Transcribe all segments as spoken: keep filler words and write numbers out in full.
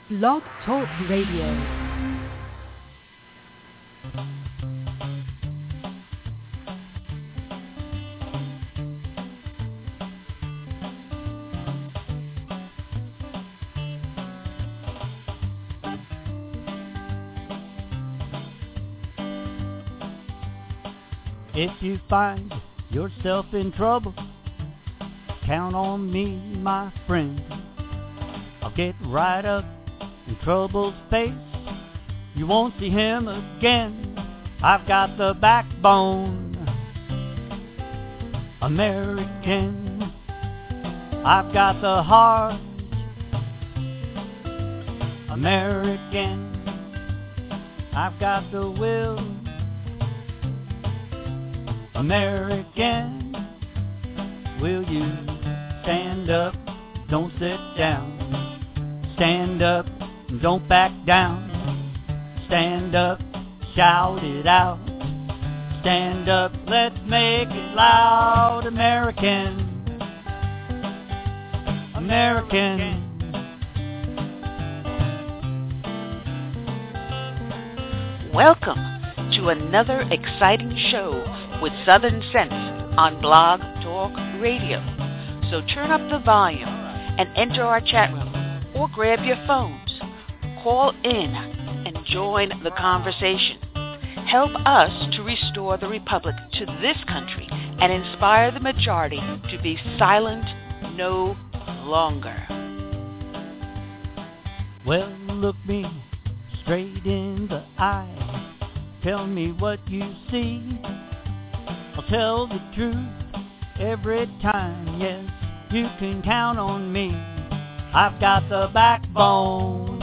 Blog Talk Radio. If you find yourself in trouble, count on me, my friend. I'll get right up in trouble's face. You won't see him again. I've got the backbone, American. I've got the heart, American. I've got the will, American. Will you stand up, don't sit down. Stand up, don't back down. Stand up, shout it out. Stand up, let's make it loud. American, American. Welcome to another exciting show with Southern Sense on Blog Talk Radio. So turn up the volume and enter our chat room or grab your phones. Call in and join the conversation. Help us to restore the republic to this country and inspire the majority to be silent no longer. Well, look me straight in the eye. Tell me what you see. I'll tell the truth every time. Yes, you can count on me. I've got the backbone,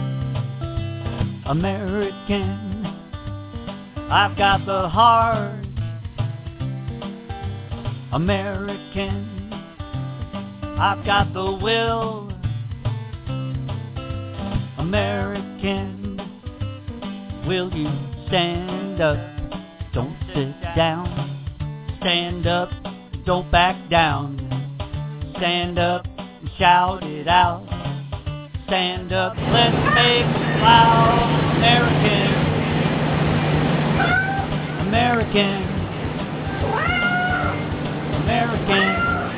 American. I've got the heart, American. I've got the will, American. Will you stand up, don't sit down. Stand up, don't back down. Stand up, shout it out. Stand up, let's make it loud. American, American, American,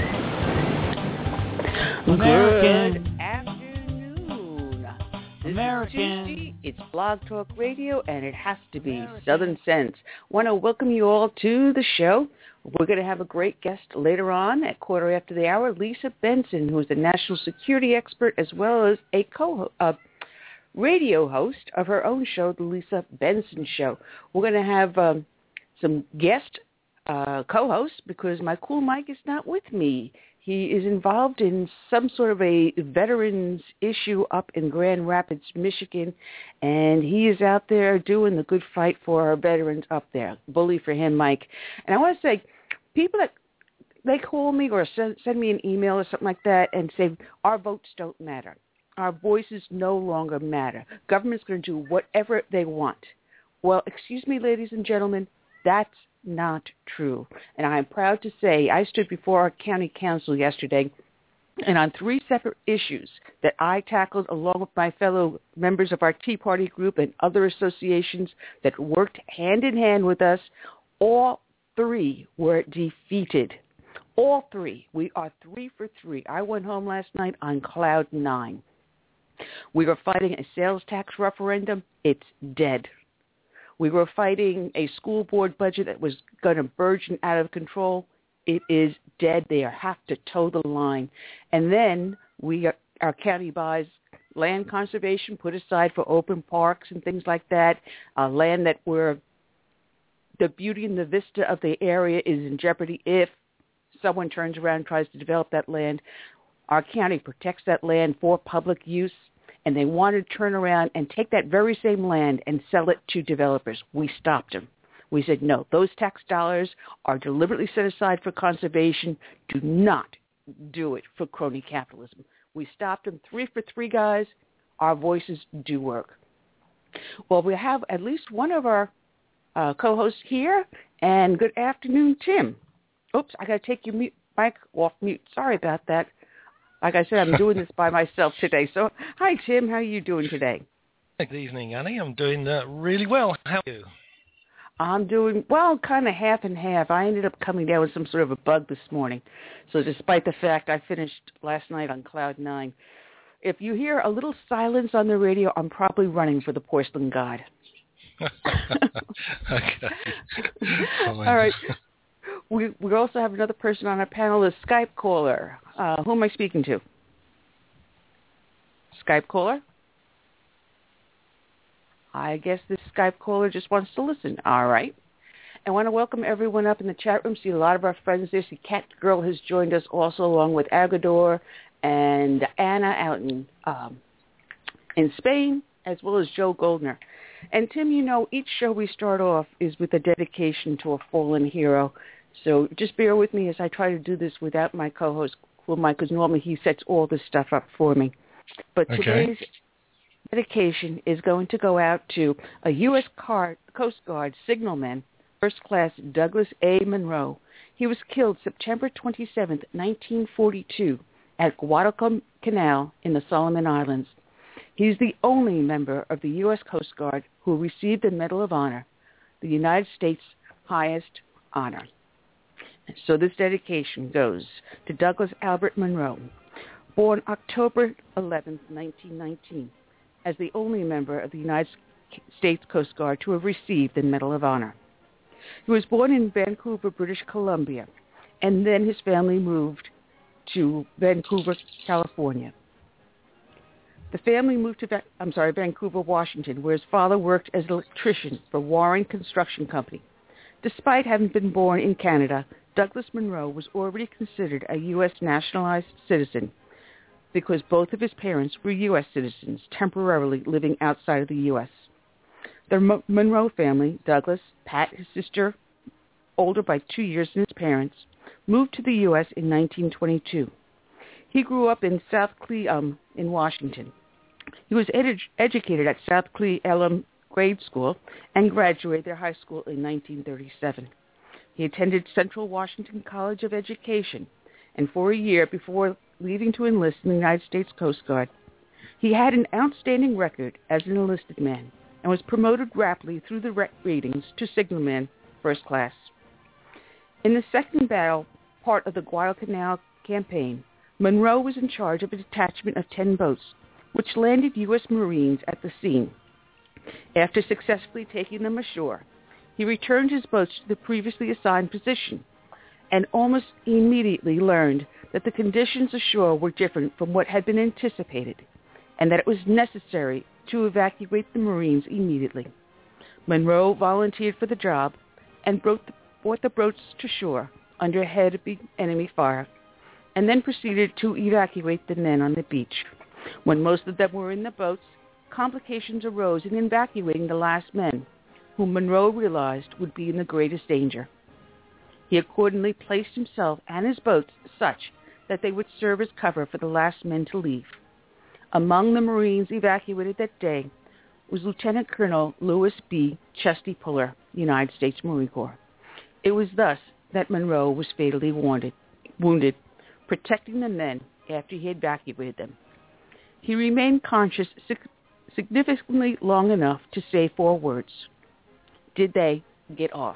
American. Good afternoon. This American. is Tuesday. It's Blog Talk Radio, and it has to be American. Southern Sense. Want to welcome you all to the show. We're going to have a great guest later on at quarter after the hour, Lisa Benson, who is a national security expert as well as a co uh, radio host of her own show, The Lisa Benson Show. We're going to have um, some guest uh, co-hosts because my cool Mike is not with me. He is involved in some sort of a veterans issue up in Grand Rapids, Michigan, and he is out there doing the good fight for our veterans up there. Bully for him, Mike. And I want to say, people that they call me or send, send me an email or something like that and say, our votes don't matter. Our voices no longer matter. Government's going to do whatever they want. Well, excuse me, ladies and gentlemen, that's not true. And I'm proud to say I stood before our county council yesterday, and on three separate issues that I tackled along with my fellow members of our Tea Party group and other associations that worked hand in hand with us, all three were defeated. All three. We are three for three. I went home last night on cloud nine. We were fighting a sales tax referendum. It's dead. We were fighting a school board budget that was going to burgeon out of control. It is dead. They have to toe the line. And then we, our county buys land conservation put aside for open parks and things like that, uh, land that where the beauty and the vista of the area is in jeopardy if someone turns around and tries to develop that land. Our county protects that land for public use, and they wanted to turn around and take that very same land and sell it to developers. We stopped them. We said, no, those tax dollars are deliberately set aside for conservation. Do not do it for crony capitalism. We stopped them. Three for three, guys. Our voices do work. Well, we have at least one of our uh, co-hosts here, and good afternoon, Tim. Oops, I got to take your mute, mic off mute. Sorry about that. Like I said, I'm doing this by myself today. So, hi, Tim. How are you doing today? Good evening, Annie. I'm doing uh, really well. How are you? I'm doing, well, kind of half and half. I ended up coming down with some sort of a bug this morning. So despite the fact I finished last night on cloud nine, if you hear a little silence on the radio, I'm probably running for the porcelain god. Okay. All right. We we also have another person on our panel, a Skype caller. Uh, who am I speaking to? Skype caller? I guess this Skype caller just wants to listen. All right. I want to welcome everyone up in the chat room. See a lot of our friends there. See Cat Girl has joined us also, along with Agador and Anna out in um, in Spain, as well as Joe Goldner. And Tim, you know, each show we start off is with a dedication to a fallen hero. So just bear with me as I try to do this without my co-host, Mike, because normally he sets all this stuff up for me. But Okay. today's dedication is going to go out to a U S Coast Guard signalman, First Class Douglas A. Monroe. He was killed September twenty-seventh, nineteen forty-two, at Guadalcanal in the Solomon Islands. He's the only member of the U S Coast Guard who received the Medal of Honor, the United States' highest honor. So this dedication goes to Douglas Albert Monroe, born October eleventh, nineteen nineteen, as the only member of the United States Coast Guard to have received the Medal of Honor. He was born in Vancouver, British Columbia, and then his family moved to Vancouver, California. The family moved to, Va- I'm sorry, Vancouver, Washington, where his father worked as an electrician for Warren Construction Company. Despite having been born in Canada, Douglas Monroe was already considered a U S nationalized citizen because both of his parents were U S citizens temporarily living outside of the U S. The Mo- Monroe family, Douglas, Pat, his sister, older by two years than his parents, moved to the U S in nineteen twenty-two. He grew up in South Cle um, in Washington. He was edu- educated at South Cle Elm Grade School and graduated their high school in nineteen thirty-seven. He attended Central Washington College of Education, and for a year before leaving to enlist in the United States Coast Guard, he had an outstanding record as an enlisted man and was promoted rapidly through the ratings to signalman first class. In the second battle, part of the Guadalcanal campaign, Monroe was in charge of a detachment of ten boats, which landed U S Marines at the scene. After successfully taking them ashore, he returned his boats to the previously assigned position and almost immediately learned that the conditions ashore were different from what had been anticipated and that it was necessary to evacuate the Marines immediately. Monroe volunteered for the job and brought the, brought the boats to shore under heavy enemy fire and then proceeded to evacuate the men on the beach. When most of them were in the boats, complications arose in evacuating the last men, whom Monroe realized would be in the greatest danger. He accordingly placed himself and his boats such that they would serve as cover for the last men to leave. Among the Marines evacuated that day was Lieutenant Colonel Lewis B. Chesty Puller, United States Marine Corps. It was thus that Monroe was fatally wounded, wounded, protecting the men after he had evacuated them. He remained conscious significantly long enough to say four words. Did they get off?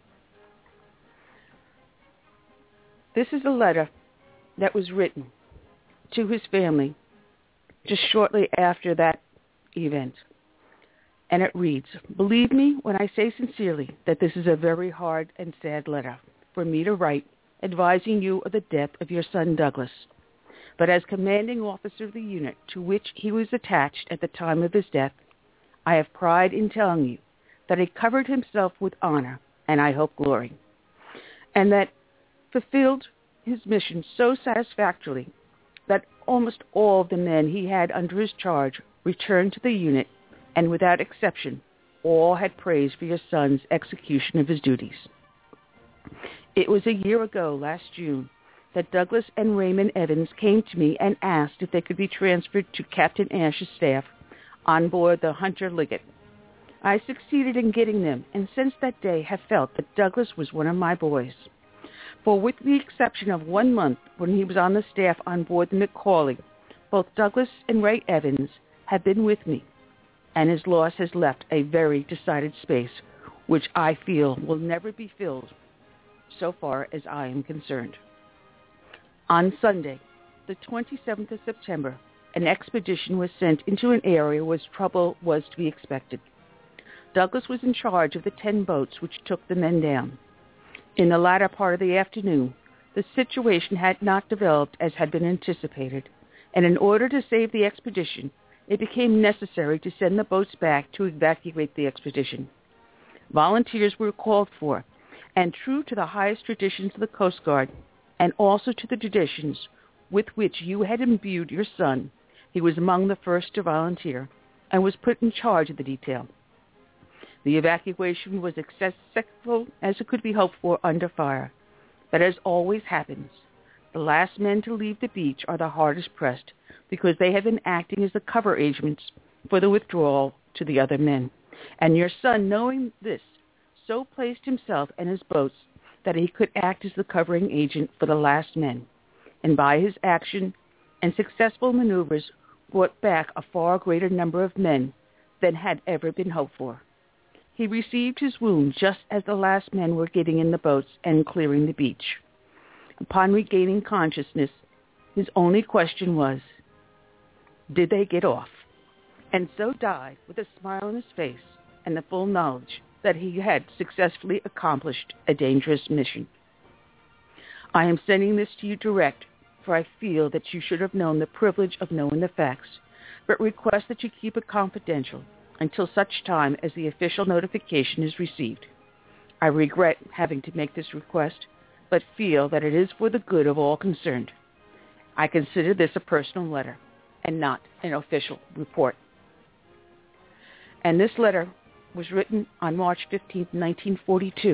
This is a letter that was written to his family just shortly after that event. And it reads, "Believe me when I say sincerely that this is a very hard and sad letter for me to write, advising you of the death of your son Douglas. But as commanding officer of the unit to which he was attached at the time of his death, I have pride in telling you that he covered himself with honor, and I hope glory, and that fulfilled his mission so satisfactorily that almost all of the men he had under his charge returned to the unit, and without exception, all had praise for your son's execution of his duties. It was a year ago, last June, that Douglas and Raymond Evans came to me and asked if they could be transferred to Captain Ash's staff on board the Hunter Liggett. I succeeded in getting them, and since that day have felt that Douglas was one of my boys. For with the exception of one month when he was on the staff on board the McCauley, both Douglas and Ray Evans have been with me, and his loss has left a very decided space, which I feel will never be filled, so far as I am concerned. On Sunday, the twenty-seventh of September, an expedition was sent into an area where trouble was to be expected. Douglas was in charge of the ten boats which took the men down. In the latter part of the afternoon, the situation had not developed as had been anticipated, and in order to save the expedition, it became necessary to send the boats back to evacuate the expedition. Volunteers were called for, and true to the highest traditions of the Coast Guard, and also to the traditions with which you had imbued your son, he was among the first to volunteer, and was put in charge of the detail. The evacuation was as successful as it could be hoped for under fire, but as always happens, the last men to leave the beach are the hardest pressed because they have been acting as the cover agents for the withdrawal to the other men. And your son, knowing this, so placed himself and his boats that he could act as the covering agent for the last men, and by his action and successful maneuvers brought back a far greater number of men than had ever been hoped for. He received his wound just as the last men were getting in the boats and clearing the beach. Upon regaining consciousness, his only question was, did they get off? And so died with a smile on his face and the full knowledge that he had successfully accomplished a dangerous mission. I am sending this to you direct, for I feel that you should have known the privilege of knowing the facts, but request that you keep it confidential until such time as the official notification is received. I regret having to make this request, but feel that it is for the good of all concerned. I consider this a personal letter and not an official report. And this letter was written on March fifteenth, nineteen forty-two.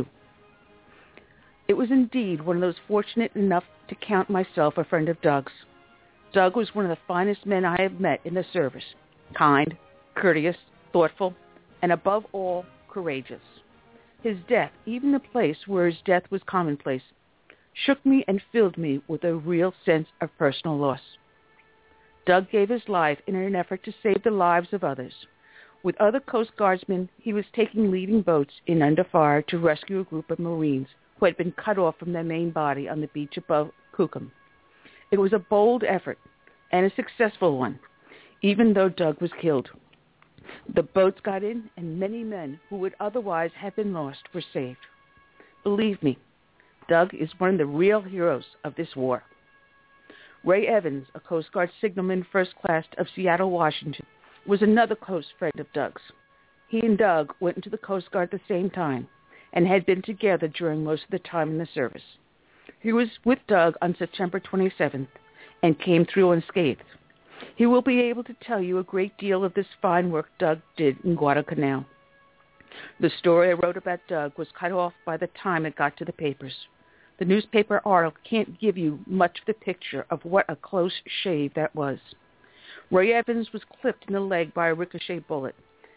It was indeed one of those fortunate enough to count myself a friend of Doug's. Doug was one of the finest men I have met in the service, kind, courteous, thoughtful, and above all, courageous. His death, even the place where his death was commonplace, shook me and filled me with a real sense of personal loss. Doug gave his life in an effort to save the lives of others. With other Coast Guardsmen, he was taking leading boats in under fire to rescue a group of Marines who had been cut off from their main body on the beach above Kukum. It was a bold effort and a successful one, even though Doug was killed. The boats got in, and many men who would otherwise have been lost were saved. Believe me, Doug is one of the real heroes of this war. Ray Evans, a Coast Guard signalman first class of Seattle, Washington, was another close friend of Doug's. He and Doug went into the Coast Guard at the same time and had been together during most of the time in the service. He was with Doug on September twenty-seventh and came through unscathed. He will be able to tell you a great deal of this fine work Doug did in Guadalcanal. The story I wrote about Doug was cut off by the time it got to the papers. The newspaper article can't give you much of the picture of what a close shave that was. Ray Evans was clipped in the leg by a ricochet bullet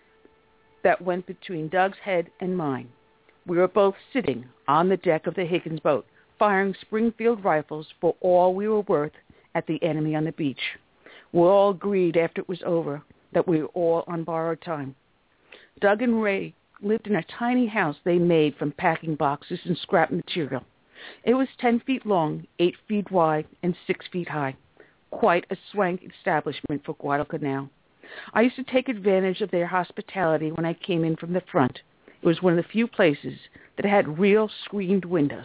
that went between Doug's head and mine. We were both sitting on the deck of the Higgins boat, firing Springfield rifles for all we were worth at the enemy on the beach. We all agreed after it was over that we were all on borrowed time. Doug and Ray lived in a tiny house they made from packing boxes and scrap material. It was ten feet long, eight feet wide, and six feet high. Quite a swank establishment for Guadalcanal. I used to take advantage of their hospitality when I came in from the front. It was one of the few places that had real screened windows.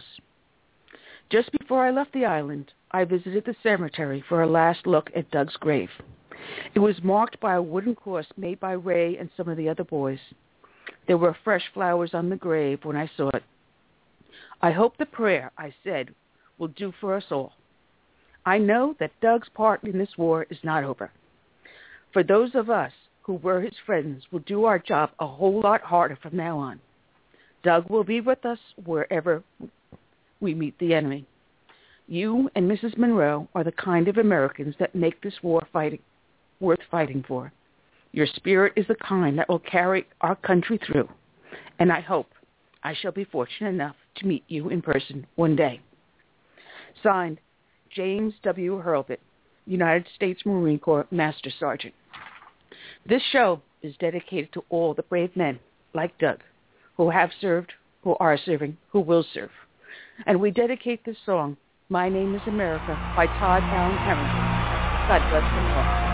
Just before I left the island, I visited the cemetery for a last look at Doug's grave. It was marked by a wooden cross made by Ray and some of the other boys. There were fresh flowers on the grave when I saw it. I hope the prayer, I said, will do for us all. I know that Doug's part in this war is not over. For those of us who were his friends, will do our job a whole lot harder from now on. Doug will be with us wherever we meet the enemy. You and Missus Monroe are the kind of Americans that make this war fighting worth fighting for. Your spirit is the kind that will carry our country through, and I hope I shall be fortunate enough to meet you in person one day. Signed, James W. Hurlbut, United States Marine Corps Master Sergeant. This show is dedicated to all the brave men, like Doug, who have served, who are serving, who will serve. And we dedicate this song, My Name is America, by Todd Allen Harrington. God bless them all.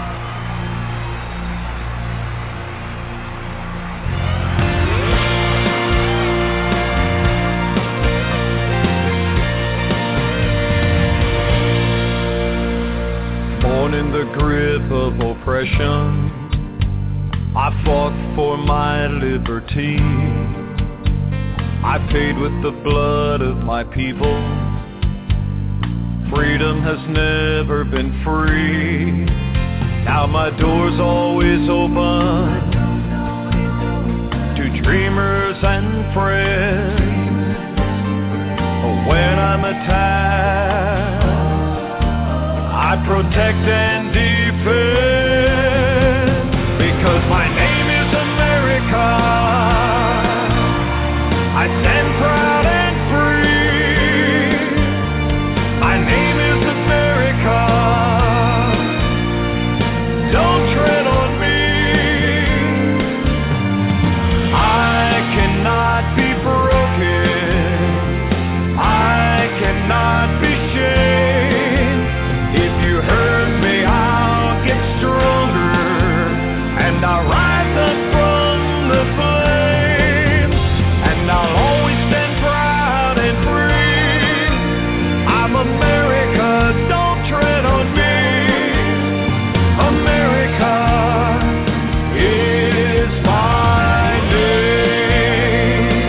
Born in the grip of oppression, I fought for my liberty. I paid with the blood of my people. Freedom has never been free. Now my door's always open to dreamers and friends. When I'm attacked, I protect and defend, because my name is America. I stand proud and free. My name is America. Don't tread on me. I cannot be broken. I cannot be shamed. If you hurt me, I'll get stronger, and I'll rise up from the flames, and I'll always stand proud and free. I'm America, don't tread on me. America is my name.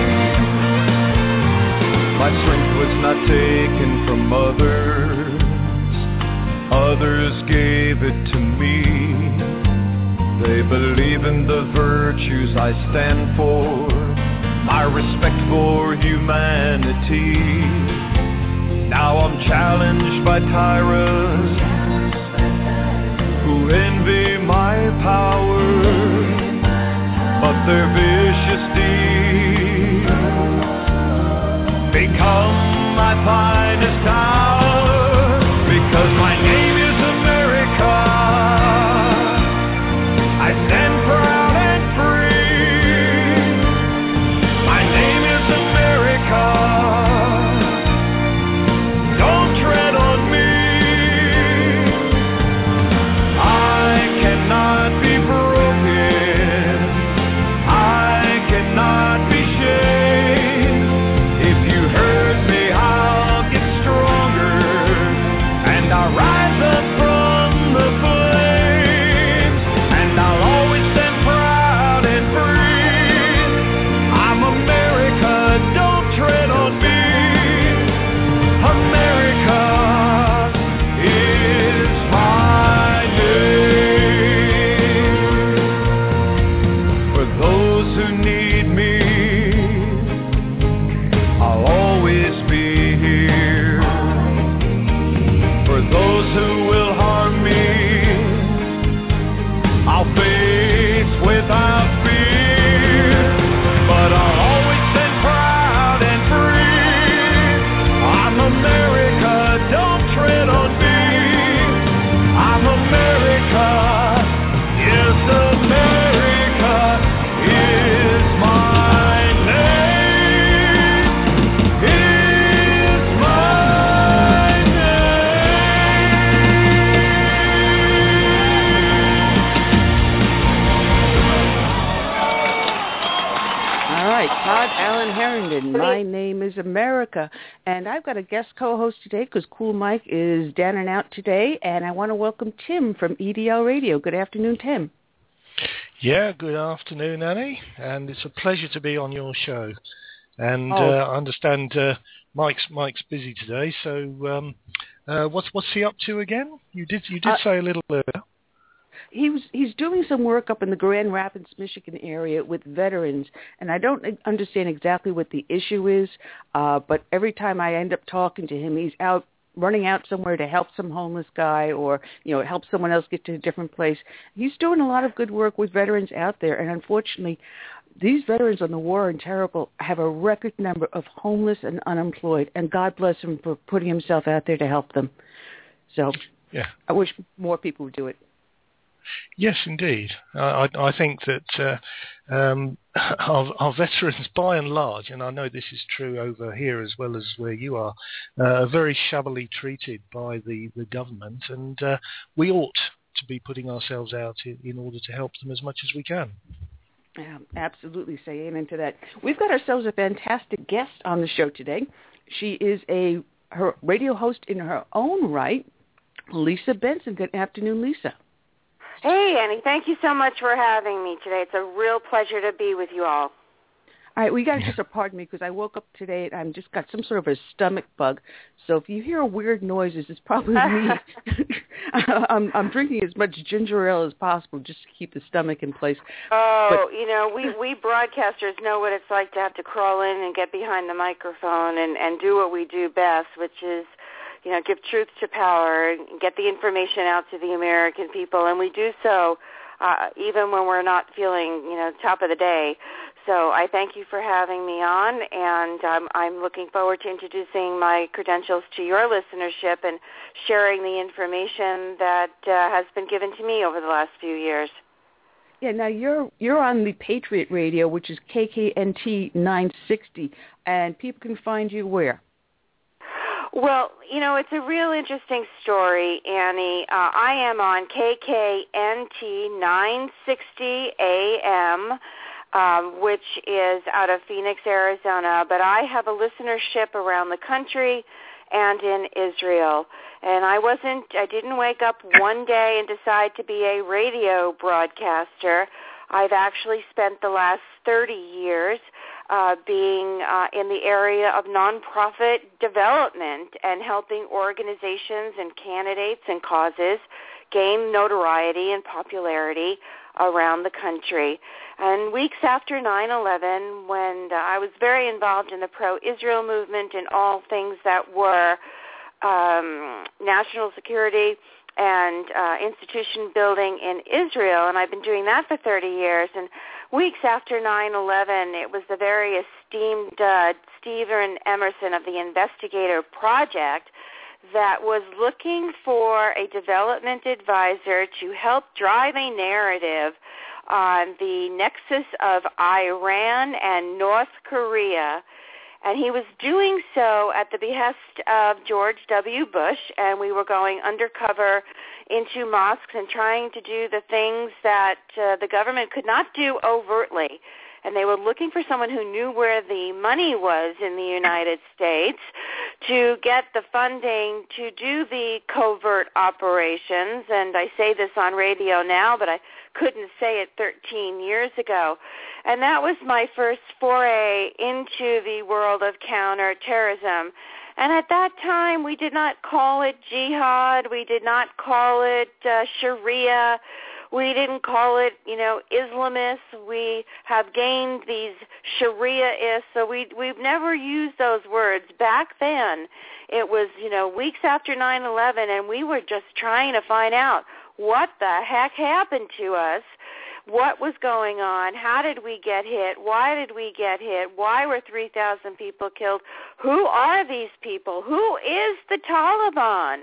My strength was not taken from others. Others gave it to me. They believe in the virtues I stand for, my respect for humanity. Now I'm challenged by tyrants who envy my power, but their vicious deeds become my finest hour, because my name is America. I stand proud and free. My name is America. Don't tread on me. I cannot be broken. I cannot be shamed. If you hurt me, I'll get stronger, and I'll rise up from the flames, and I'll always stand proud and free. I'm America, don't tread on me. America is my name. For those who need me, I'll always be here. For those who will harm me, I'll face without fear. But I'll always stand proud and free. I'm America, don't tread on me. I'm America, yes, America is my name. Is my All right, Todd Allen Harrington, My Name is America. And I've got a guest co-host today because Cool Mike is down and out today, and I want to welcome Tim from E D L Radio. Good afternoon, Tim. Yeah, good afternoon, Annie, and it's a pleasure to be on your show. And Oh. uh, I understand uh, Mike's Mike's busy today, so um, uh, what's what's he up to again? You did you did Uh, say a little earlier. He was he's doing some work up in the Grand Rapids, Michigan area with veterans, and I don't understand exactly what the issue is, uh, but every time I end up talking to him, he's out running out somewhere to help some homeless guy or, you know, help someone else get to a different place. He's doing a lot of good work with veterans out there, and unfortunately, these veterans on the war and terrible have a record number of homeless and unemployed, and God bless him for putting himself out there to help them. So yeah. I wish more people would do it. Yes, indeed. I, I think that uh, um, our, our veterans, by and large, and I know this is true over here as well as where you are, uh, are very shabbily treated by the, the government, and uh, we ought to be putting ourselves out in, in order to help them as much as we can. Yeah, absolutely. Say amen to that. We've got ourselves a fantastic guest on the show today. She is a her radio host in her own right, Lisa Benson. Good afternoon, Lisa. Hey, Annie. Thank you so much for having me today. It's a real pleasure to be with you all. All right, we got to just uh, pardon me because I woke up today and I've just got some sort of a stomach bug. So if you hear weird noises, it's probably me. I'm, I'm drinking as much ginger ale as possible just to keep the stomach in place. Oh, but, you know, we, we broadcasters know what it's like to have to crawl in and get behind the microphone and, and do what we do best, which is, you know, give truth to power and get the information out to the American people. And we do so uh, even when we're not feeling, you know, top of the day. So I thank you for having me on, and um, I'm looking forward to introducing my credentials to your listenership and sharing the information that uh, has been given to me over the last few years. Yeah, now you're you're on the Patriot Radio, which is K K N T nine sixty, and people can find you where? Well, you know, it's a real interesting story, Annie. Uh, I am on K K N T nine sixty A M, um, which is out of Phoenix, Arizona, but I have a listenership around the country and in Israel. And I wasn't, I didn't wake up one day and decide to be a radio broadcaster. I've actually spent the last thirty years uh, being uh, in the area of nonprofit development and helping organizations and candidates and causes gain notoriety and popularity around the country. And weeks after nine eleven, when uh, I was very involved in the pro-Israel movement and all things that were um, national security and uh, institution building in Israel, and I've been doing that for thirty years. And weeks after nine eleven, it was the very esteemed uh, Stephen Emerson of the Investigator Project that was looking for a development advisor to help drive a narrative on the nexus of Iran and North Korea. And he was doing so at the behest of George W. Bush, and we were going undercover into mosques and trying to do the things that uh, the government could not do overtly. And they were looking for someone who knew where the money was in the United States to get the funding to do the covert operations. And I say this on radio now, but I couldn't say it thirteen years ago. And that was my first foray into the world of counterterrorism. And at that time, we did not call it jihad. We did not call it uh, Sharia. We didn't call it, you know, Islamists. We have gained these Sharia-ists, so we, we've never used those words. Back then, it was, you know, weeks after nine eleven, and we were just trying to find out what the heck happened to us, what was going on, how did we get hit, why did we get hit, why were three thousand people killed, who are these people, who is the Taliban?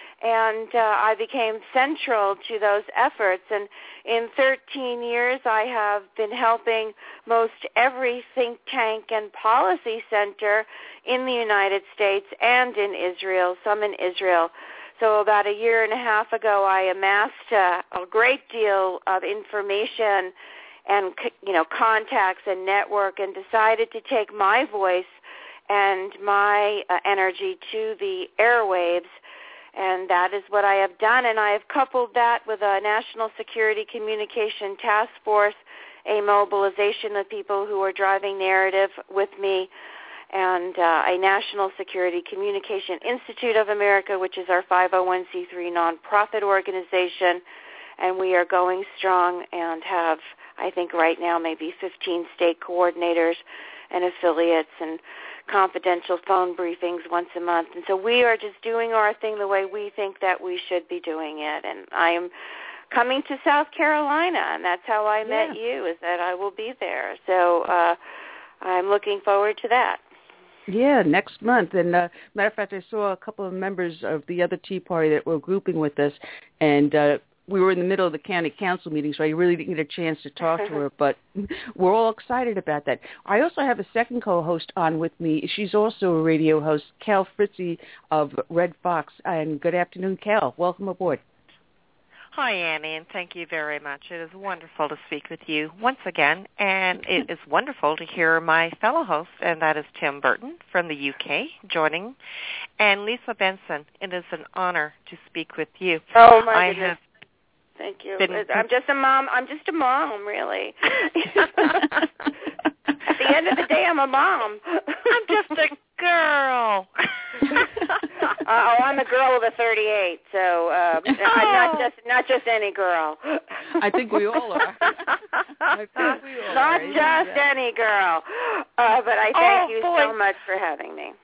And uh, I became central to those efforts. And in thirteen years, I have been helping most every think tank and policy center in the United States and in Israel, some in Israel. So about a year and a half ago, I amassed uh, a great deal of information and, you know, contacts and network, and decided to take my voice and my uh, energy to the airwaves. And that is what I have done, and I have coupled that with a National Security Communication Task Force, a mobilization of people who are driving narrative with me, and uh, a National Security Communication Institute of America, which is our five oh one c three nonprofit organization, and we are going strong and have, I think right now, maybe fifteen state coordinators and affiliates and confidential phone briefings once a month. And so we are just doing our thing the way we think that we should be doing it. And I am coming to South Carolina, and that's how I met yeah. you, is that I will be there. So uh, I'm looking forward to that. Yeah, next month. And uh, matter of fact, I saw a couple of members of the other Tea Party that were grouping with us, and uh, we were in the middle of the county council meeting, so I really didn't get a chance to talk to her, but we're all excited about that. I also have a second co-host on with me. She's also a radio host, Cal Fritzy of Red Fox. And good afternoon, Cal. Welcome aboard. Hi, Annie, and thank you very much. It is wonderful to speak with you once again, and it is wonderful to hear my fellow host, and that is Tim Burton from the U K, joining, and Lisa Benson. It is an honor to speak with you. Oh, my I goodness. Have Thank you. Been, I'm just a mom. I'm just a mom, really. At the end of the day, I'm a mom. I'm just a girl. uh, oh, I'm a girl of a thirty-eight, so uh, I'm not just not just any girl. I think we all are. I think we all not are. just any girl. Uh, but I thank oh, you boy. so much for having me.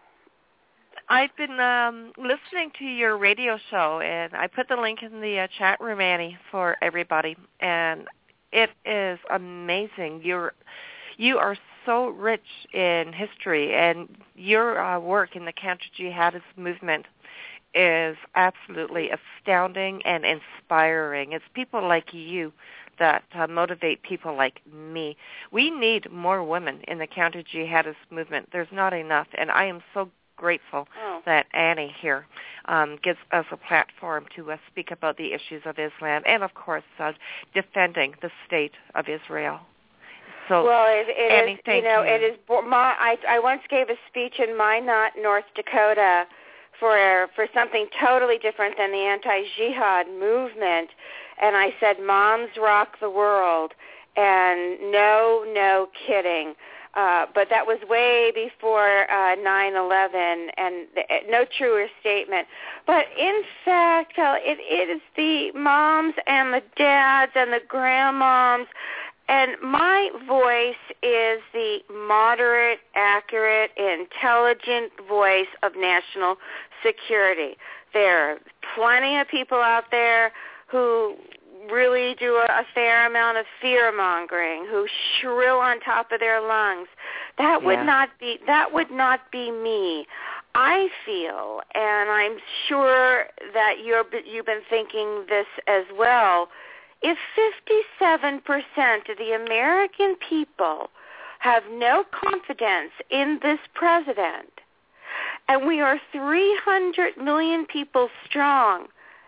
I've been um, listening to your radio show, and I put the link in the uh, chat room, Annie, for everybody, and it is amazing. You're you are so rich in history, and your uh, work in the counter-jihadist movement is absolutely astounding and inspiring. It's people like you that uh, motivate people like me. We need more women in the counter-jihadist movement. There's not enough, and I am so grateful oh. that Annie here um, gives us a platform to uh, speak about the issues of Islam and, of course, uh, defending the state of Israel. So, well, it, it Annie, is, thank you know, you. it is. My, I, I once gave a speech in Minot, North Dakota, for for something totally different than the anti-jihad movement, and I said, "Moms rock the world," and no, no kidding. Uh, but that was way before uh, nine eleven, and the, no truer statement. But in fact, uh, it, it is the moms and the dads and the grandmoms, and my voice is the moderate, accurate, intelligent voice of national security. There are plenty of people out there who really do a, a fair amount of fear-mongering, who shrill on top of their lungs. That would yeah. not be that would not be me. I feel, and I'm sure that you're you've been thinking this as well, if fifty-seven percent of the American people have no confidence in this president, and we are three hundred million people strong,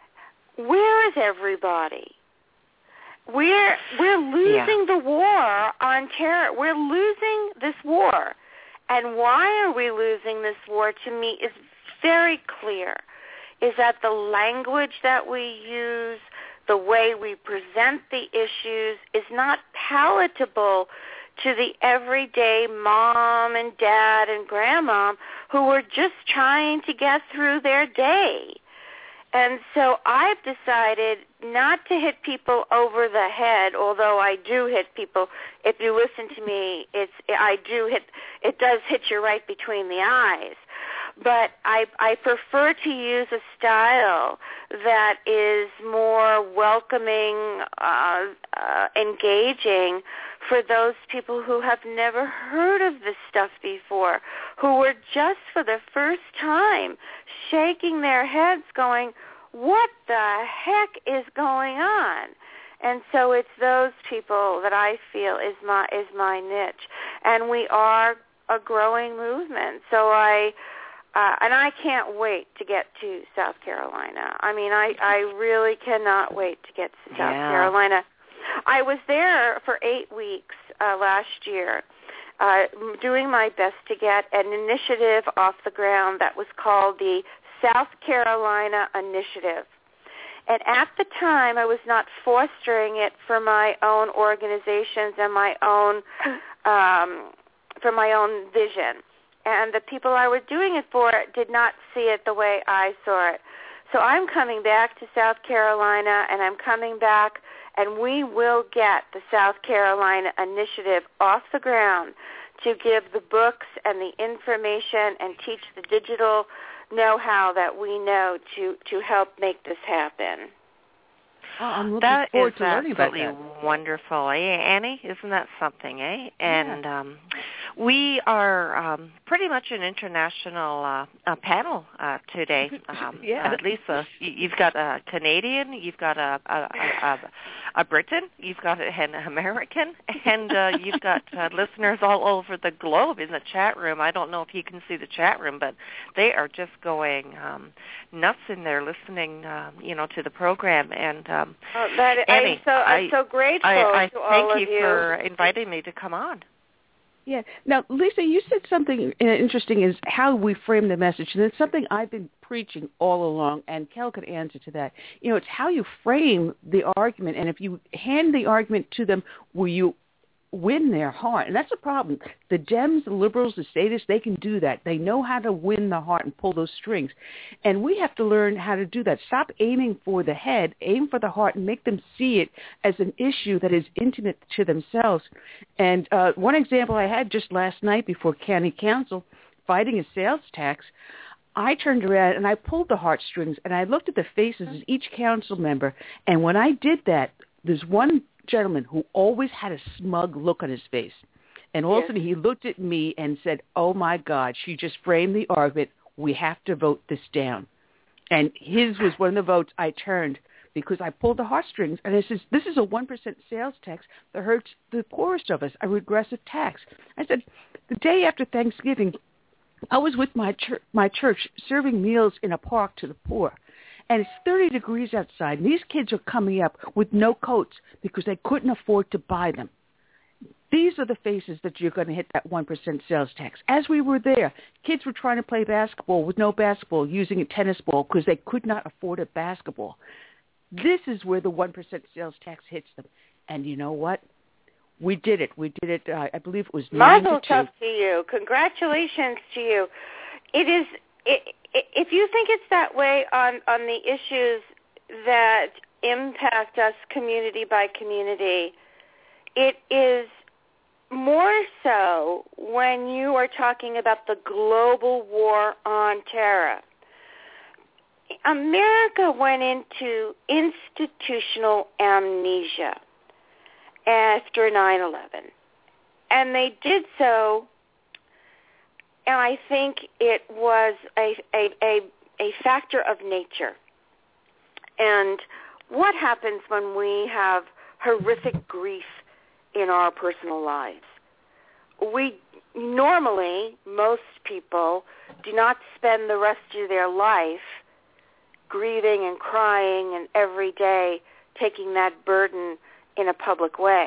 where is everybody? We're we're losing yeah. the war on terror. We're losing this war. And why are we losing this war, to me, is very clear, is that the language that we use, the way we present the issues is not palatable to the everyday mom and dad and grandmom who are just trying to get through their day. And so I've decided not to hit people over the head, although I do hit people. If you listen to me, it's I do hit. It does hit you right between the eyes. But I, I prefer to use a style that is more welcoming, uh, uh, engaging for those people who have never heard of this stuff before, who were just for the first time shaking their heads going, what the heck is going on? And so it's those people that I feel is my is my niche. And we are a growing movement. So I... Uh, and I can't wait to get to South Carolina. I mean, I, I really cannot wait to get to South yeah. Carolina. I was there for eight weeks uh, last year, uh, doing my best to get an initiative off the ground that was called the South Carolina Initiative. And at the time, I was not fostering it for my own organizations and my own, um, for my own vision. And the people I was doing it for did not see it the way I saw it. So I'm coming back to South Carolina, and I'm coming back, and we will get the South Carolina Initiative off the ground to give the books and the information and teach the digital know-how that we know to, to help make this happen. Oh, I'm looking that forward is to learning about absolutely that. wonderful, eh, Annie? Isn't that something, eh? And yeah. um, we are um, pretty much an international uh, uh, panel uh, today. Um, yeah. uh, Lisa, you've got a Canadian, you've got a a, a, a, a Briton, you've got an American, and uh, you've got uh, listeners all over the globe in the chat room. I don't know if you can see the chat room, but they are just going um, nuts in there listening, um, you know, to the program. And um, oh, that, Annie, I'm so I'm I, so grateful I, I to all thank of you you for inviting me to come on. Yeah. Now, Lisa, you said something interesting is how we frame the message, and it's something I've been preaching all along, and Kel could answer to that. You know, it's how you frame the argument, and if you hand the argument to them where you win their heart, and that's a problem. The Dems, the liberals, the statists, they can do that. They know how to win the heart and pull those strings, and we have to learn how to do that. Stop aiming for the head, aim for the heart, and make them see it as an issue that is intimate to themselves. And uh, one example I had just last night before county council, fighting a sales tax, I turned around and I pulled the heartstrings, and I looked at the faces of each council member, and when I did that, there's one gentleman who always had a smug look on his face. And all of a sudden he looked at me and said, oh, my God, she just framed the argument. We have to vote this down. And his was one of the votes I turned because I pulled the heartstrings. And I says, this is a one percent sales tax that hurts the poorest of us, a regressive tax. I said, the day after Thanksgiving, I was with my, chur- my church serving meals in a park to the poor. And it's thirty degrees outside, and these kids are coming up with no coats because they couldn't afford to buy them. These are the faces that you're going to hit that one percent sales tax. As we were there, kids were trying to play basketball with no basketball, using a tennis ball because they could not afford a basketball. This is where the one percent sales tax hits them. And you know what? We did it. We did it, uh, I believe it was nine Mazel to two. tov to you. Congratulations to you. It is... It, If you think it's that way on, on the issues that impact us community by community, it is more so when you are talking about the global war on terror. America went into institutional amnesia after nine eleven, and they did so. And I think it was a, a, a, a factor of nature. And what happens when we have horrific grief in our personal lives? We normally, most people, do not spend the rest of their life grieving and crying and every day taking that burden in a public way.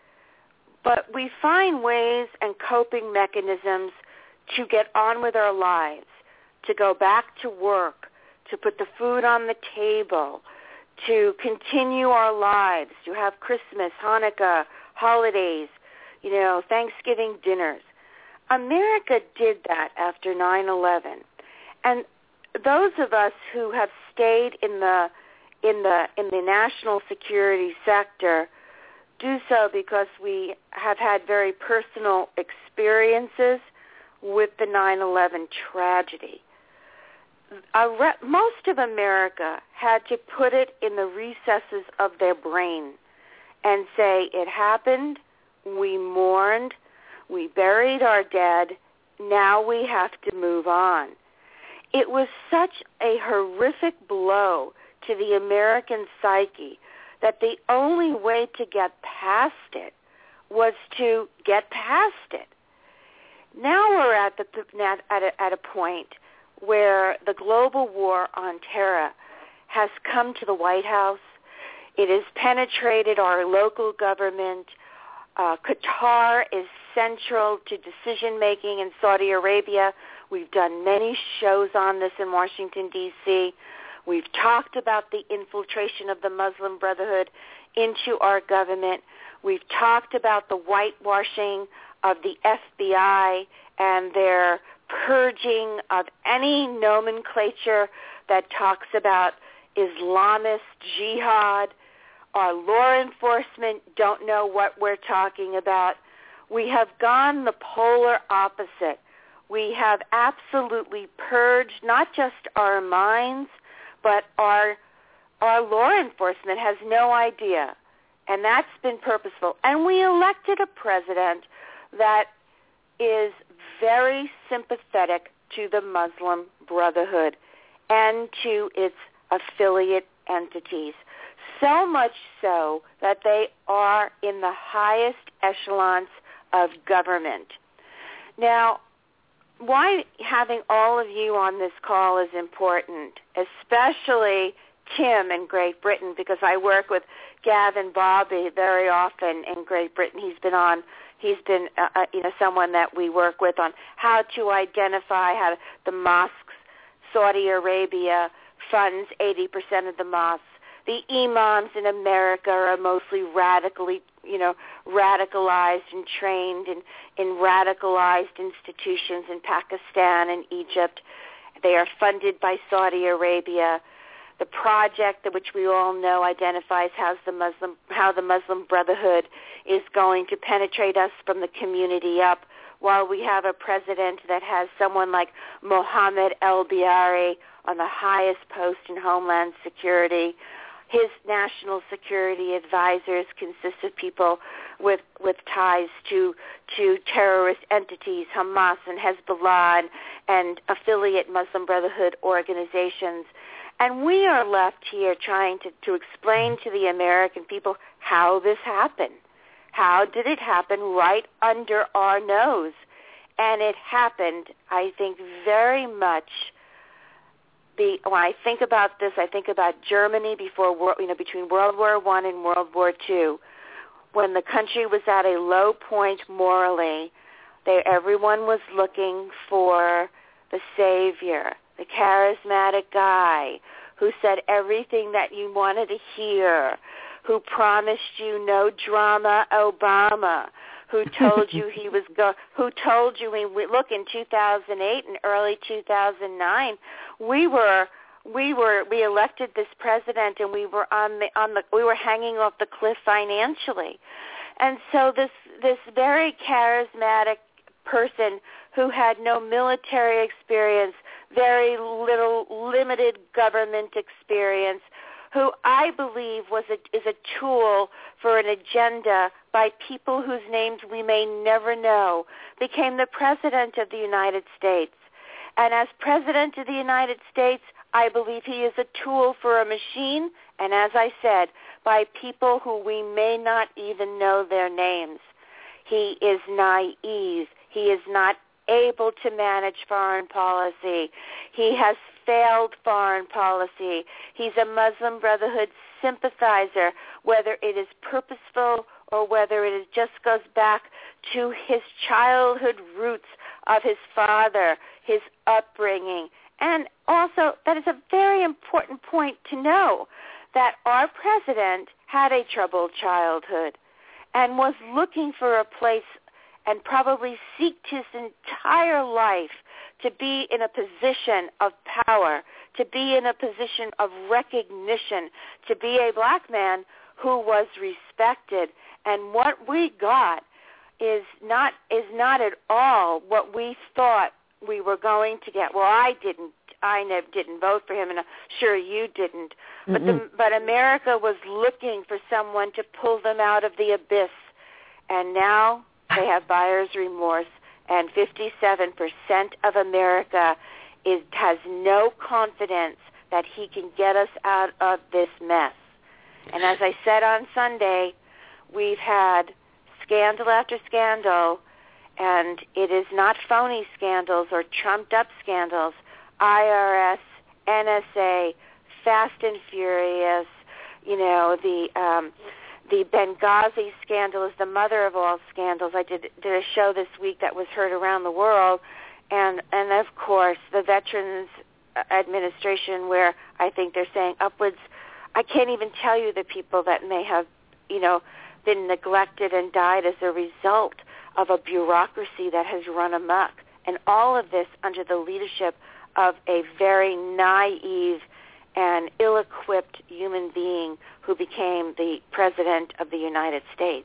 But we find ways and coping mechanisms to get on with our lives, to go back to work, to put the food on the table, to continue our lives, to have Christmas, Hanukkah, holidays, you know, Thanksgiving dinners. America did that after nine eleven. And those of us who have stayed in the in the in the national security sector do so because we have had very personal experiences with the nine eleven tragedy. Uh, re- most of America had to put it in the recesses of their brain and say, it happened, we mourned, we buried our dead, now we have to move on. It was such a horrific blow to the American psyche that the only way to get past it was to get past it. Now we're at the at a, at a point where the global war on terror has come to the White House. It has penetrated our local government. Uh, Qatar is central to decision-making in Saudi Arabia. We've done many shows on this in Washington, D C We've talked about the infiltration of the Muslim Brotherhood into our government. We've talked about the whitewashing of the F B I and their purging of any nomenclature that talks about Islamist jihad. Our law enforcement don't know what we're talking about. We have gone the polar opposite. We have absolutely purged not just our minds, but our our law enforcement has no idea. And that's been purposeful. And we elected a president that is very sympathetic to the Muslim Brotherhood and to its affiliate entities. So much so that they are in the highest echelons of government. Now, why having all of you on this call is important, especially Tim in Great Britain, because I work with Gavin Bobby very often in Great Britain. He's been on, he's been, uh, you know, someone that we work with on how to identify how the mosques, Saudi Arabia funds eighty percent of the mosques. The imams in America are mostly radically, you know, radicalized and trained in, in radicalized institutions in Pakistan and Egypt. They are funded by Saudi Arabia. The project, which we all know, identifies how the Muslim, how the Muslim Brotherhood is going to penetrate us from the community up, while we have a president that has someone like Mohammed El-Biari on the highest post in Homeland Security. His national security advisors consist of people with with ties to to terrorist entities, Hamas and Hezbollah, and, and affiliate Muslim Brotherhood organizations. And we are left here trying to, to explain to the American people how this happened. How did it happen right under our nose? And it happened, I think, very much. The, when I think about this, I think about Germany before, you know, between World War One and World War Two, when the country was at a low point morally. They, everyone was looking for the savior, the charismatic guy who said everything that you wanted to hear, who promised you no drama Obama, who told you he was go, who told you we, we look in two thousand eight and early two thousand nine, we were we were we elected this president and we were on the on the we were hanging off the cliff financially. And so this this very charismatic person who had no military experience, very little limited government experience, who I believe was a, is a tool for an agenda by people whose names we may never know, became the President of the United States. And as President of the United States, I believe he is a tool for a machine, and as I said, by people who we may not even know their names. He is naive. He is not able to manage foreign policy. He has failed foreign policy. He's a Muslim Brotherhood sympathizer, whether it is purposeful or whether it is just goes back to his childhood roots of his father, his upbringing. And also, that is a very important point to know, that our president had a troubled childhood and was looking for a place and probably seeked his entire life to be in a position of power, to be in a position of recognition, to be a black man who was respected. And what we got is not is not at all what we thought we were going to get. Well, I didn't. I never didn't vote for him, and I'm sure you didn't. Mm-hmm. But the, but America was looking for someone to pull them out of the abyss, and now they have buyer's remorse. And fifty-seven percent of America is has no confidence that he can get us out of this mess. And as I said on Sunday, we've had scandal after scandal, and it is not phony scandals or trumped-up scandals. I R S, N S A, Fast and Furious, you know, the um, the Benghazi scandal is the mother of all scandals. I did did a show this week that was heard around the world, and and of course the Veterans Administration, where I think they're saying upwards. I can't even tell you the people that may have, you know, been neglected and died as a result of a bureaucracy that has run amok, and all of this under the leadership of a very naive and ill-equipped human being who became the President of the United States.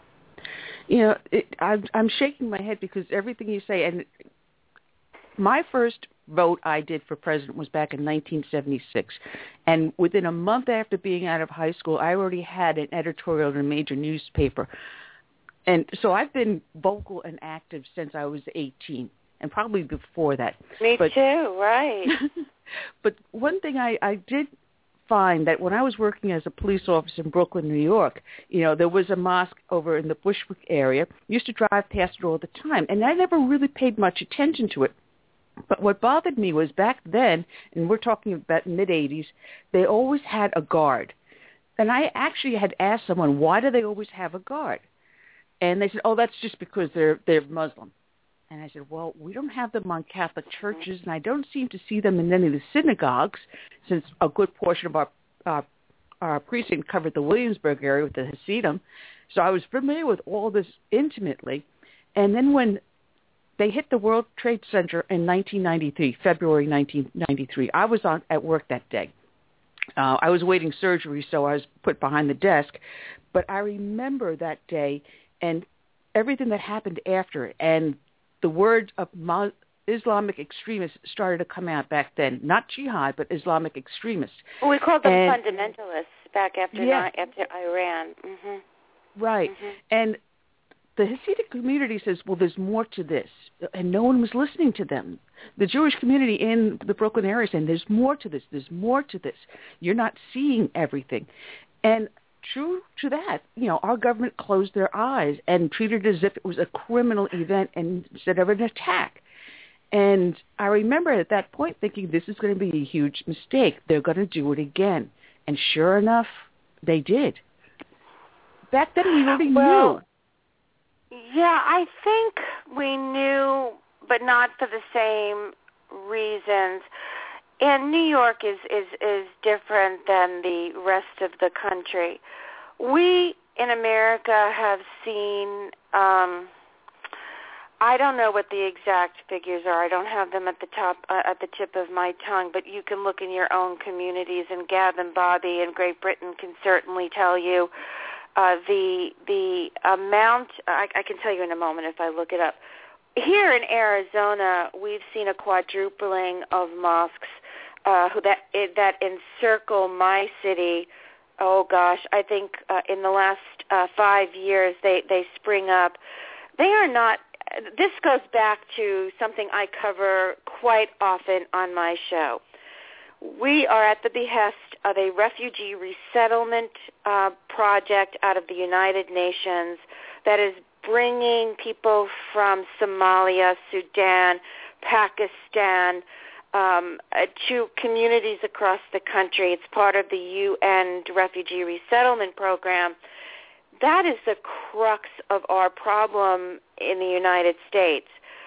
You know, it, I'm, I'm shaking my head because everything you say, and my first vote I did for president was back in nineteen seventy-six. And within a month after being out of high school, I already had an editorial in a major newspaper. And so I've been vocal and active since I was eighteen, and probably before that. Me but, too, right. But one thing I, I did find that when I was working as a police officer in Brooklyn, New York, you know, there was a mosque over in the Bushwick area. I used to drive past it all the time, and I never really paid much attention to it. But what bothered me was back then, and we're talking about mid-eighties, they always had a guard. And I actually had asked someone, why do they always have a guard? And they said, oh, that's just because they're they're Muslim. And I said, well, we don't have them on Catholic churches, and I don't seem to see them in any of the synagogues, since a good portion of our uh, our precinct covered the Williamsburg area with the Hasidim. So I was familiar with all this intimately. And then when they hit the World Trade Center in nineteen ninety-three, February nineteen ninety-three, I was on at work that day. Uh, I was awaiting surgery, so I was put behind the desk. But I remember that day and everything that happened after it, and the word of Islamic extremists started to come out back then. Not jihad, but Islamic extremists. Well, we called them and, fundamentalists back after yeah. after Iran. Mm-hmm. Right. Mm-hmm. And the Hasidic community says, well, there's more to this. And no one was listening to them. The Jewish community in the Brooklyn area saying, there's more to this. There's more to this. You're not seeing everything. And true to that, you know, our government closed their eyes and treated it as if it was a criminal event instead of an attack. And I remember at that point thinking, this is going to be a huge mistake. They're going to do it again. And sure enough, they did. Back then, we already well, knew. Yeah, I think we knew, but not for the same reasons. And New York is, is, is different than the rest of the country. We in America have seen, um, I don't know what the exact figures are. I don't have them at the top, uh, at the tip of my tongue, but you can look in your own communities, and Gav and Bobby in Great Britain can certainly tell you uh, the the amount. I, I can tell you in a moment if I look it up. Here in Arizona, we've seen a quadrupling of mosques uh, who that that encircle my city. Oh gosh, I think uh, in the last uh, five years they they spring up. They are not. This goes back to something I cover quite often on my show. We are at the behest of a refugee resettlement uh, project out of the United Nations that is bringing people from Somalia, Sudan, Pakistan, um, uh, to communities across the country. It's part of the U N Refugee Resettlement Program. That is the crux of our problem in the United States.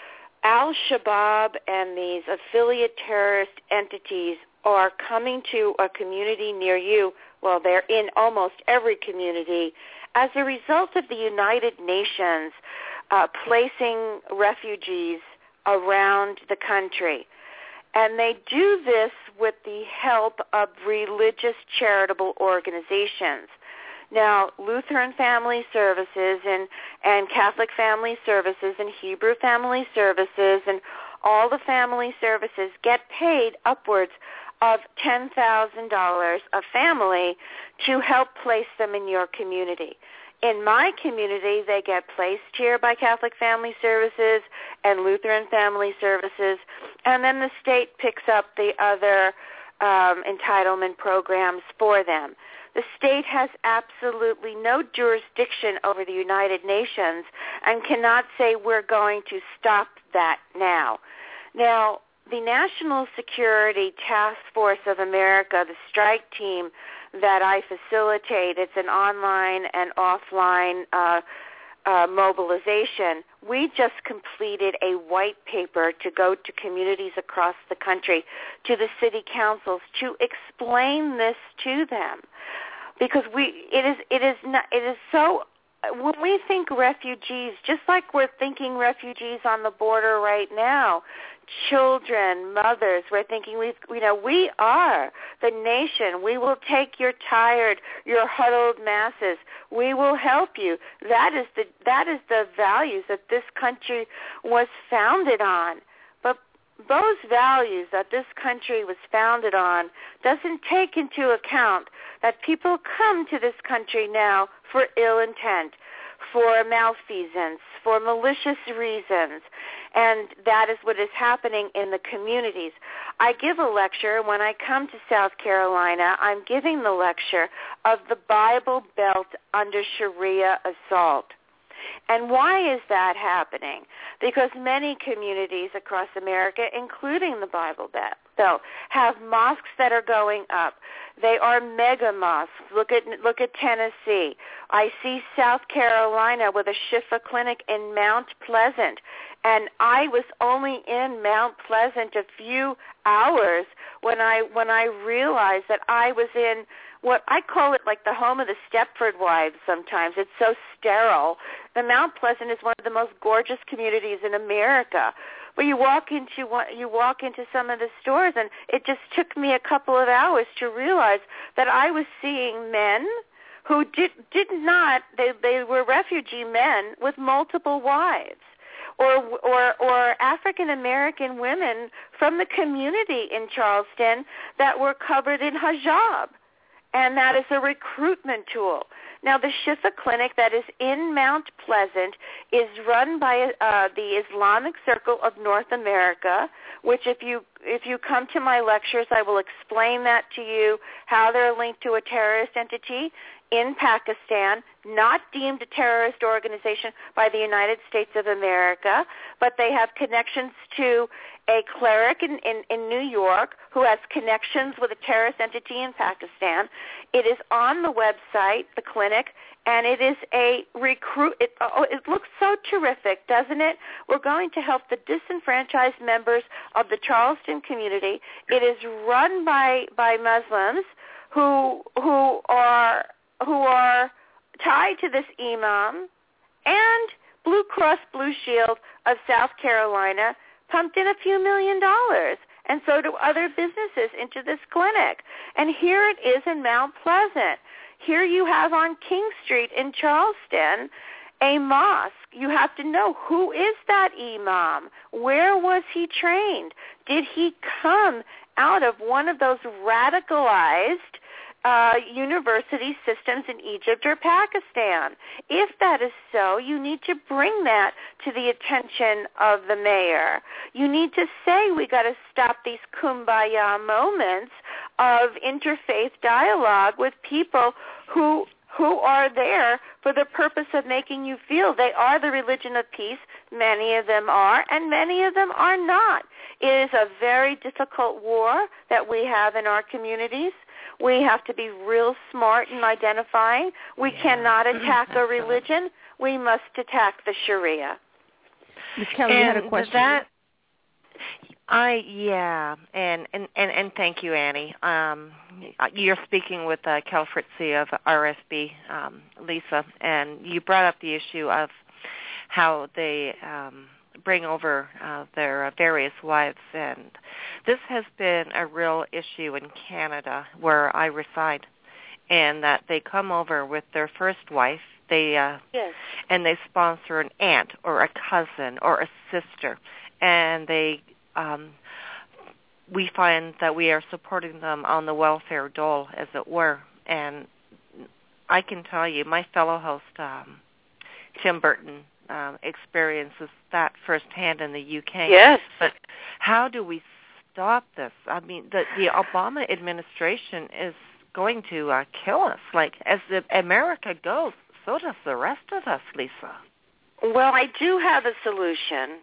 Al-Shabaab and these affiliate terrorist entities are coming to a community near you. Well, they're in almost every community as a result of the United Nations uh, placing refugees around the country. And they do this with the help of religious charitable organizations. Now, Lutheran Family Services and, and Catholic Family Services and Hebrew Family Services and all the family services get paid upwards of ten thousand dollars a family to help place them in your community. In my community, they get placed here by Catholic Family Services and Lutheran Family Services, and then the state picks up the other um, entitlement programs for them. The state has absolutely no jurisdiction over the United Nations and cannot say we're going to stop that now. Now, the National Security Task Force of America, the strike team that I facilitate, it's an online and offline uh, uh, mobilization. We just completed a white paper to go to communities across the country, to the city councils, to explain this to them. Because we, it is, it is not, it is so. When we think refugees, just like we're thinking refugees on the border right now, children, mothers, we're thinking we, you know, we are the nation. We will take your tired, your huddled masses. We will help you. That is the that is the values that this country was founded on. But those values that this country was founded on doesn't take into account that people come to this country now for ill intent, for malfeasance, for malicious reasons, and that is what is happening in the communities. I give a lecture when I come to South Carolina. I'm giving the lecture of the Bible Belt under Sharia assault. And why is that happening? Because many communities across America, including the Bible Belt, have mosques that are going up. They are mega mosques. Look at look at Tennessee. I see South Carolina with a Shifa clinic in Mount Pleasant, and I was only in Mount Pleasant a few hours when I when I realized that I was in what I call it like the home of the Stepford Wives sometimes. It's so sterile. The Mount Pleasant is one of the most gorgeous communities in America. But you walk into one, you walk into some of the stores, and it just took me a couple of hours to realize that I was seeing men who did did not they they were refugee men with multiple wives, or or or African American women from the community in Charleston that were covered in hijab. And that is a recruitment tool. Now, the Shifa Clinic that is in Mount Pleasant is run by uh, the Islamic Circle of North America, which if you if you come to my lectures, I will explain that to you, how they're linked to a terrorist entity in Pakistan, not deemed a terrorist organization by the United States of America, but they have connections to a cleric in, in, in New York who has connections with a terrorist entity in Pakistan. It is on the website, the clinic, and it is a recruit. It, oh, it looks so terrific, doesn't it? We're going to help the disenfranchised members of the Charleston community. It is run by by Muslims who who are who are tied to this imam, and Blue Cross Blue Shield of South Carolina pumped in a few million dollars, and so do other businesses into this clinic. And here it is in Mount Pleasant. Here you have on King Street in Charleston a mosque. You have to know, who is that imam? Where was he trained? Did he come out of one of those radicalized Uh, university systems in Egypt or Pakistan? If that is so, you need to bring that to the attention of the mayor. You need to say we got to stop these kumbaya moments of interfaith dialogue with people who who are there for the purpose of making you feel they are the religion of peace. Many of them are, and many of them are not. It is a very difficult war that we have in our communities. We have to be real smart in identifying. We yeah. cannot attack a religion. We must attack the Sharia. Miz Kelly, and you had a question. That, I yeah, and, and, and, and thank you, Annie. Um, you're speaking with uh, Cal Fritzy of R S B, um, Lisa, and you brought up the issue of how they um, bring over uh, their uh, various wives, and this has been a real issue in Canada where I reside, and that they come over with their first wife, they uh, yes. and they sponsor an aunt or a cousin or a sister, and they um, we find that we are supporting them on the welfare dole, as it were. And I can tell you, my fellow host, um, Tim Burton, um, experiences that firsthand in the U K. Yes. But how do we stop this? I mean, the, the Obama administration is going to uh, kill us. Like, as the America goes, so does the rest of us, Lisa. Well, I do have a solution.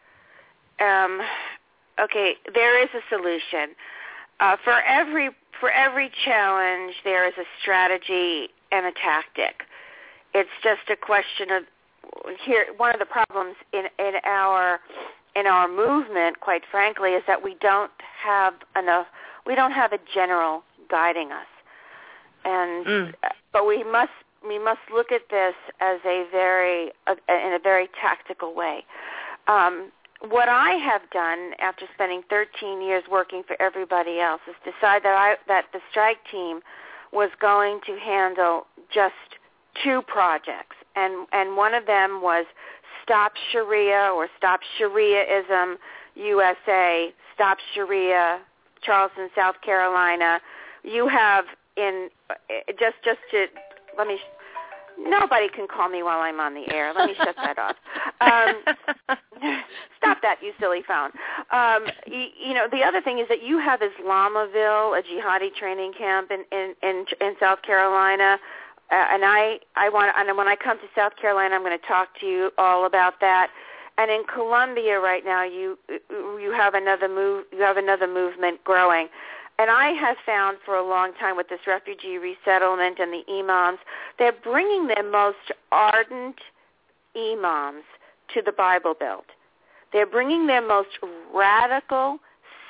Um, okay, there is a solution. Uh, for every for every challenge, there is a strategy and a tactic. It's just a question of here. One of the problems in, in our in our movement, quite frankly, is that we don't have enough. We don't have a general guiding us, and mm. but we must we must look at this as a very uh, in a very tactical way. Um, What I have done after spending thirteen years working for everybody else is decide that I that the strike team was going to handle just two projects, and and one of them was Stop Sharia or Stop Shariaism. U S A, Stop Sharia, Charleston, South Carolina. You have in just just to let me. Nobody can call me while I'm on the air. Let me shut that off. Um, stop that, you silly phone. Um, you, you know, the other thing is that you have Islamaville, a jihadi training camp in in, in, in South Carolina, uh, and I I want and when I come to South Carolina, I'm going to talk to you all about that. And in Colombia right now, you you have another move. You have another movement growing. And I have found for a long time with this refugee resettlement and the imams, they're bringing their most ardent imams to the Bible Belt. They're bringing their most radical,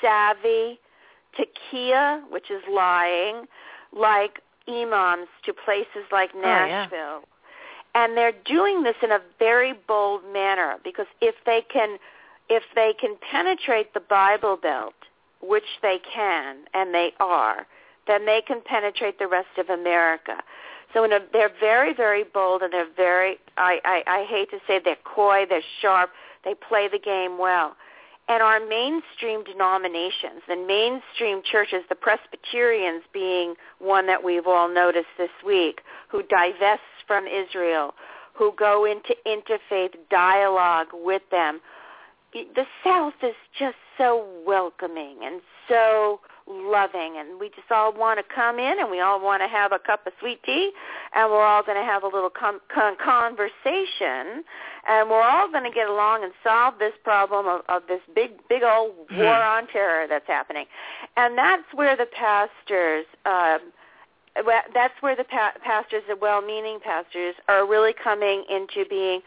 savvy, taqiyya, which is lying, like imams to places like Nashville. Oh, yeah. And they're doing this in a very bold manner because if they can, if they can penetrate the Bible Belt, which they can, and they are, then they can penetrate the rest of America. So in a, they're very, very bold, and they're very, I, I, I hate to say they're coy, they're sharp, they play the game well. And our mainstream denominations, the mainstream churches, the Presbyterians being one that we've all noticed this week, who divests from Israel, who go into interfaith dialogue with them, the South is just so welcoming and so loving, and we just all want to come in and we all want to have a cup of sweet tea, and we're all going to have a little com- con- conversation, and we're all going to get along and solve this problem of, of this big, big old war on terror that's happening. And that's where the pastors, um, that's where the pa- pastors, the well-meaning pastors, are really coming into being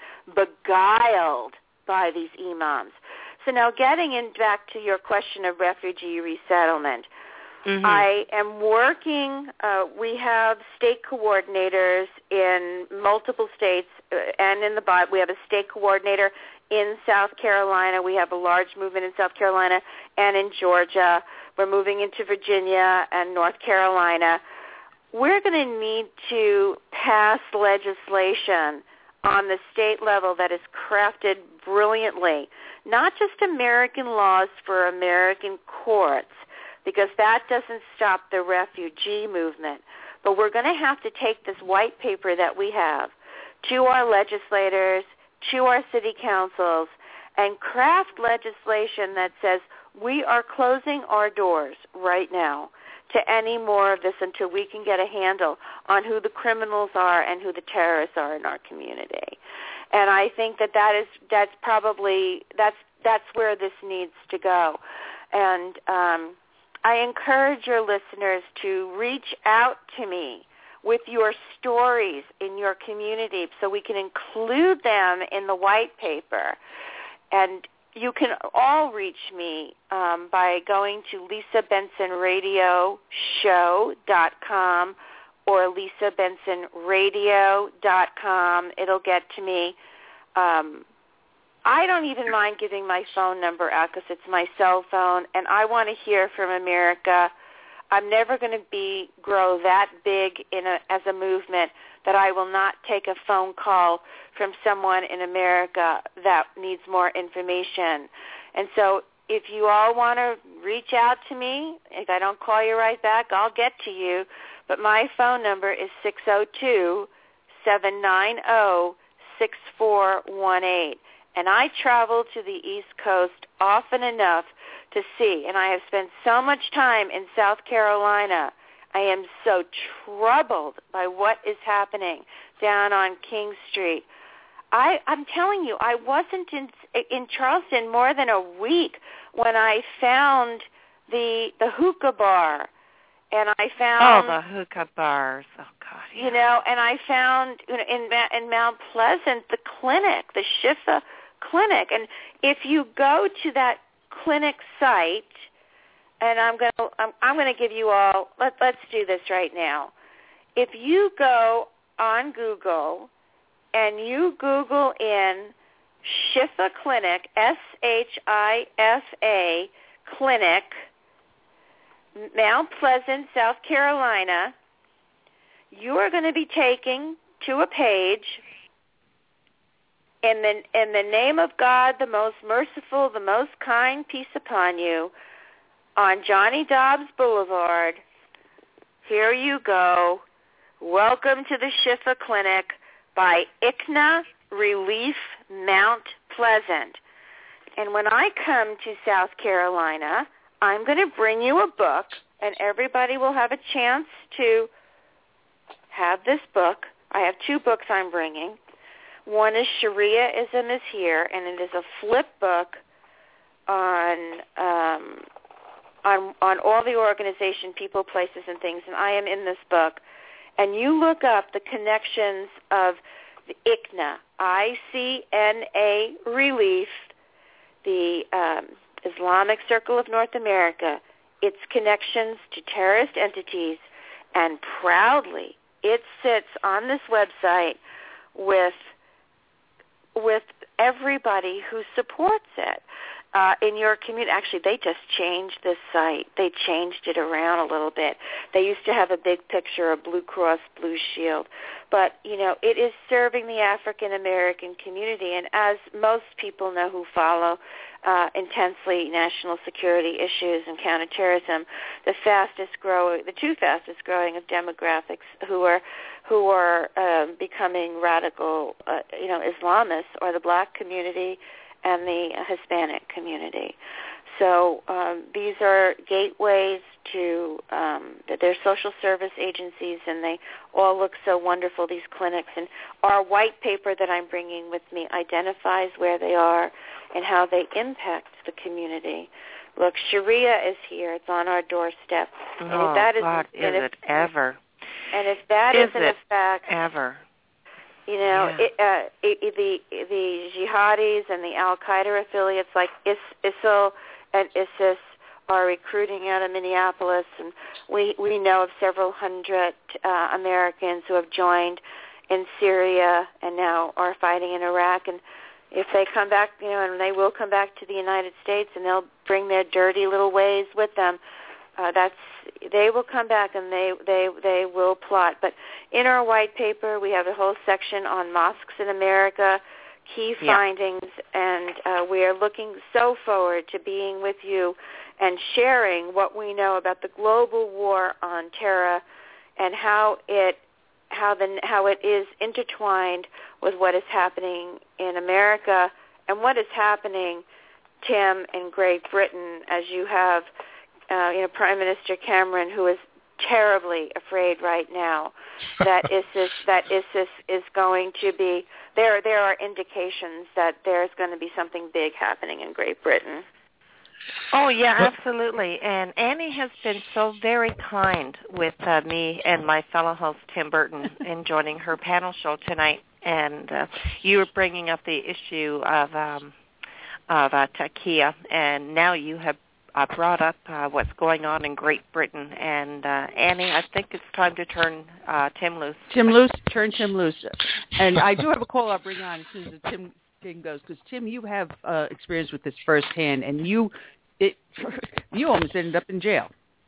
beguiled by these imams. So now getting in back to your question of refugee resettlement, mm-hmm. I am working, uh, we have state coordinators in multiple states uh, and in the Bible. We have a state coordinator in South Carolina. We have a large movement in South Carolina and in Georgia. We're moving into Virginia and North Carolina. We're going to need to pass legislation on the state level that is crafted brilliantly, not just American laws for American courts, because that doesn't stop the refugee movement, but we're going to have to take this white paper that we have to our legislators, to our city councils, and craft legislation that says we are closing our doors right now to any more of this until we can get a handle on who the criminals are and who the terrorists are in our community. And I think that that is that's probably that's that's where this needs to go. And um, I encourage your listeners to reach out to me with your stories in your community so we can include them in the white paper. And you can all reach me um, by going to lisa benson radio show dot com or lisa benson radio dot com. It'll get to me. Um, I don't even mind giving my phone number out because it's my cell phone, and I want to hear from America. I'm never going to be grow that big in a, as a movement that I will not take a phone call from someone in America that needs more information. And so if you all want to reach out to me, if I don't call you right back, I'll get to you. But my phone number is six oh two, seven nine oh, six four one eight. And I travel to the East Coast often enough to see, and I have spent so much time in South Carolina. I am so troubled by what is happening down on King Street. I, I'm telling you, I wasn't in in Charleston more than a week when I found the the hookah bar, and I found oh the hookah bars. Oh God, yeah. You know, and I found you know, in in Mount Pleasant the clinic, the Shifa clinic, and if you go to that clinic site. And I'm going to I'm, I'm going to give you all. Let, let's do this right now. If you go on Google and you Google in Shifa Clinic, S H I F A Clinic, Mount Pleasant, South Carolina, you are going to be taken to a page In the, in the name of God, the most merciful, the most kind, peace upon you, on Johnny Dobbs Boulevard, here you go. Welcome to the Shifa Clinic by I C N A Relief Mount Pleasant. And when I come to South Carolina, I'm going to bring you a book, and everybody will have a chance to have this book. I have two books I'm bringing. One is Shariaism is Here, and it is a flip book on um, on on all the organization, people, places, and things. And I am in this book. And you look up the connections of the I C N A, I C N A Relief, the um, Islamic Circle of North America, its connections to terrorist entities, and proudly it sits on this website with with everybody who supports it uh, in your community. Actually, they just changed this site. They changed it around a little bit. They used to have a big picture of Blue Cross Blue Shield. But, you know, it is serving the African-American community. And as most people know who follow uh, intensely national security issues and counterterrorism, the fastest growing, the two fastest growing of demographics who are who are um, becoming radical, uh, you know, Islamists are the black community and the Hispanic community. So um, these are gateways to, um, they're social service agencies, and they all look so wonderful, these clinics. And our white paper that I'm bringing with me identifies where they are and how they impact the community. Look, Sharia is here. It's on our doorstep. Oh, and if that is, God, is and if, it ever. And if that is isn't it a fact, ever. you know, Yeah. it, uh, it, the the jihadis and the Al-Qaeda affiliates like Is, ISIL and ISIS are recruiting out of Minneapolis, and we, we know of several hundred uh, Americans who have joined in Syria and now are fighting in Iraq. And if they come back, you know, and they will come back to the United States, and they'll bring their dirty little ways with them. Uh, that's they will come back, and they, they they will plot. But in our white paper, we have a whole section on mosques in America, key Yeah. findings, and uh, we are looking so forward to being with you and sharing what we know about the global war on terror and how it how the how it is intertwined with what is happening in America and what is happening, Tim, in Great Britain, as you have. Uh, you know, Prime Minister Cameron, who is terribly afraid right now that ISIS that ISIS is going to be there. There are indications that there's going to be something big happening in Great Britain. Oh, yeah, absolutely. And Annie has been so very kind with uh, me and my fellow host, Tim Burton, in joining her panel show tonight. And uh, you were bringing up the issue of um, of uh, Takia, and now you have uh, brought up uh, what's going on in Great Britain. And uh, Annie, I think it's time to turn uh, Tim loose. Tim loose, turn Tim loose. And I do have a call I'll bring on as soon as the Tim thing goes, because Tim, you have uh, experience with this firsthand, and you it you almost ended up in jail.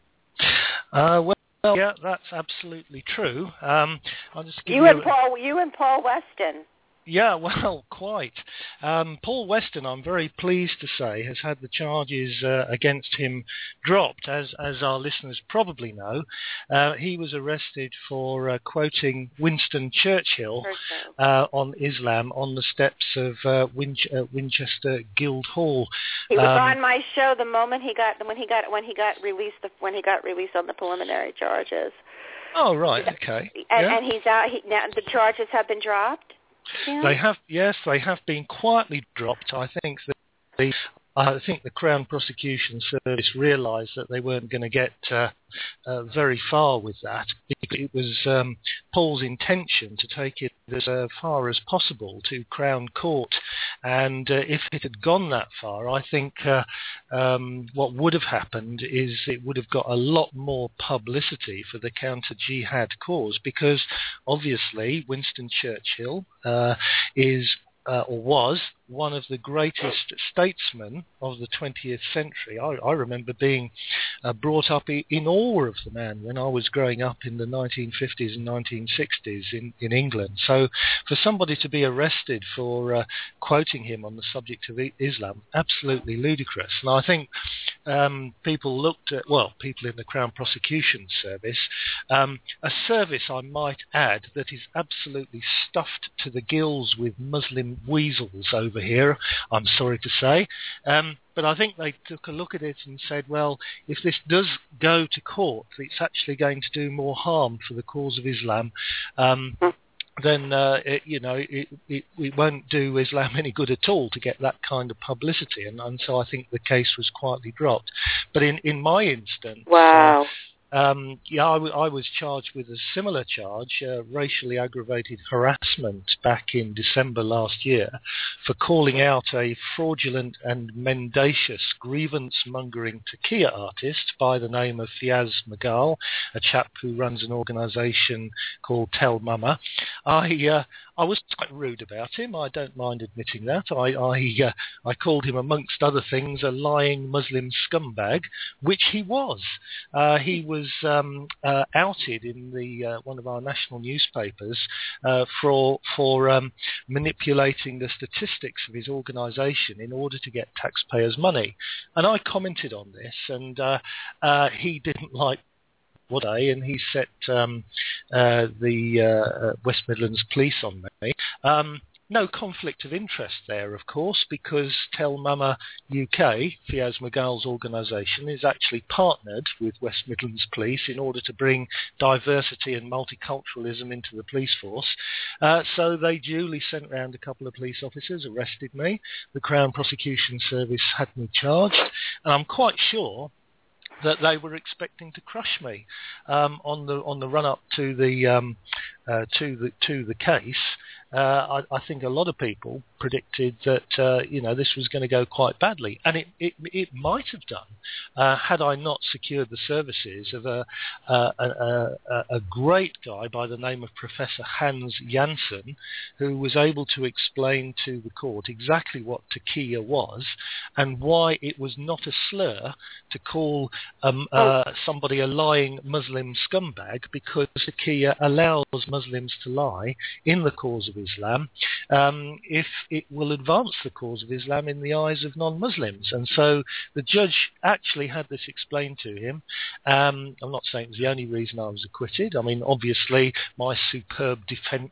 Uh, well, well, yeah, that's absolutely true. Um, I'll just give You you and a- Paul, you and Paul Weston. Yeah, well, quite. Um, Paul Weston, I'm very pleased to say, has had the charges uh, against him dropped. As as our listeners probably know, uh, he was arrested for uh, quoting Winston Churchill uh, on Islam on the steps of uh, Winch- uh, Winchester Guildhall. He was Um, on my show the moment he got when he got when he got released the, when he got released on the preliminary charges. Oh, right, okay. And, yeah. and he's out. He, now the charges have been dropped. Yeah. They have, yes, they have been quietly dropped. I think that the, I think the Crown Prosecution Service realised that they weren't going to get uh, uh, very far with that. It was um, Paul's intention to take it as uh, far as possible to Crown Court, and uh, if it had gone that far, I think uh, um, what would have happened is it would have got a lot more publicity for the counter-jihad cause, because obviously Winston Churchill uh, is uh, or was one of the greatest statesmen of the twentieth century. I, I remember being uh, brought up in awe of the man when I was growing up in the nineteen fifties and nineteen sixties in, in England. So for somebody to be arrested for uh, quoting him on the subject of Islam, absolutely ludicrous. And I think um, people looked at, well, people in the Crown Prosecution Service, um, a service, I might add, that is absolutely stuffed to the gills with Muslim weasels over here, I'm sorry to say. Um, but I think they took a look at it and said, well, if this does go to court, it's actually going to do more harm for the cause of Islam. Um, then, uh, it, you know, it, it, it won't do Islam any good at all to get that kind of publicity. And, and so I think the case was quietly dropped. But in, in my instance... Wow. Uh, Um, yeah, I, w- I was charged with a similar charge, uh, racially aggravated harassment back in December last year for calling out a fraudulent and mendacious grievance-mongering taqiyya artist by the name of Fiaz Magal, a chap who runs an organisation called Tell Mama. I uh, I was quite rude about him. I don't mind admitting that. I I, uh, I called him, amongst other things, a lying Muslim scumbag, which he was. Uh, he was um, uh, outed in the uh, one of our national newspapers uh, for for um, manipulating the statistics of his organisation in order to get taxpayers' money. And I commented on this, and uh, uh, he didn't like what I, and he set um, uh, the uh, West Midlands Police on me. Um, no conflict of interest there, of course, because Tell Mama U K, Fiaz Magal's organisation, is actually partnered with West Midlands Police in order to bring diversity and multiculturalism into the police force. Uh, so they duly sent round a couple of police officers, arrested me. The Crown Prosecution Service had me charged, and I'm quite sure that they were expecting to crush me um, on the on the run up to the um, uh, to the to the case. Uh, I, I think a lot of people predicted that uh, you know this was going to go quite badly, and it it, it might have done uh, had I not secured the services of a, uh, a, a a great guy by the name of Professor Hans Janssen, who was able to explain to the court exactly what taqiyya was and why it was not a slur to call um, uh, somebody a lying Muslim scumbag, because taqiyya allows Muslims to lie in the cause of Islam um, if it will advance the cause of Islam in the eyes of non-Muslims. And so the judge actually had this explained to him. Um, I'm not saying it was the only reason I was acquitted. I mean, obviously, my superb defence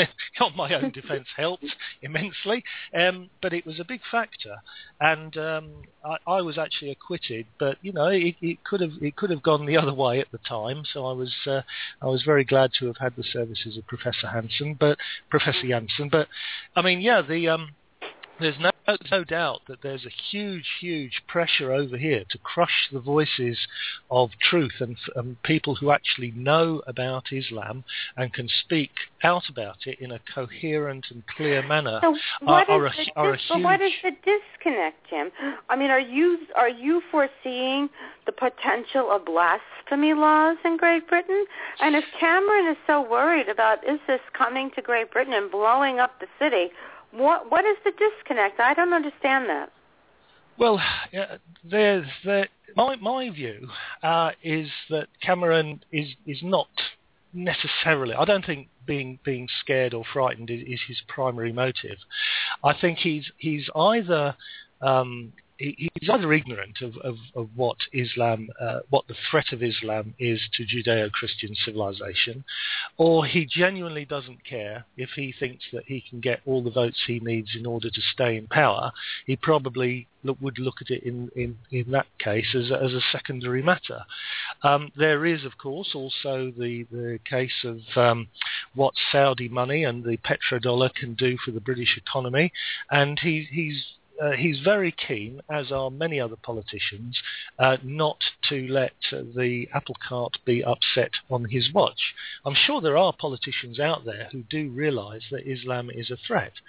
on my own defence helped immensely, um, but it was a big factor. And um, I, I was actually acquitted, but you know, it, it could have it could have gone the other way at the time. So I was uh, I was very glad to have had the services of Professor Hansen, but Professor Janssen. But I mean, yeah, the um, there's no, no doubt that there's a huge, huge pressure over here to crush the voices of truth and, and people who actually know about Islam and can speak out about it in a coherent and clear manner. So what Uh, is are, are, the a, are a dis- huge... what is the disconnect, Jim? I mean, are you are you foreseeing the potential of blasphemy laws in Great Britain? And if Cameron is so worried about ISIS coming to Great Britain and blowing up the city, What what is the disconnect? I don't understand that. Well, uh, there's there, my my view uh, is that Cameron is is not necessarily. I don't think being being scared or frightened is, is his primary motive. I think he's he's either um, he, he's either ignorant of, of, of what Islam, uh, what the threat of Islam is to Judeo-Christian civilization, or he genuinely doesn't care. If he thinks that he can get all the votes he needs in order to stay in power, he probably look, would look at it in, in, in that case as a, as a secondary matter. Um, there is, of course, also the, the case of um, what Saudi money and the petrodollar can do for the British economy, and he, he's Uh, he's very keen, as are many other politicians, uh, not to let uh, the apple cart be upset on his watch. I'm sure there are politicians out there who do realise that Islam is a threat.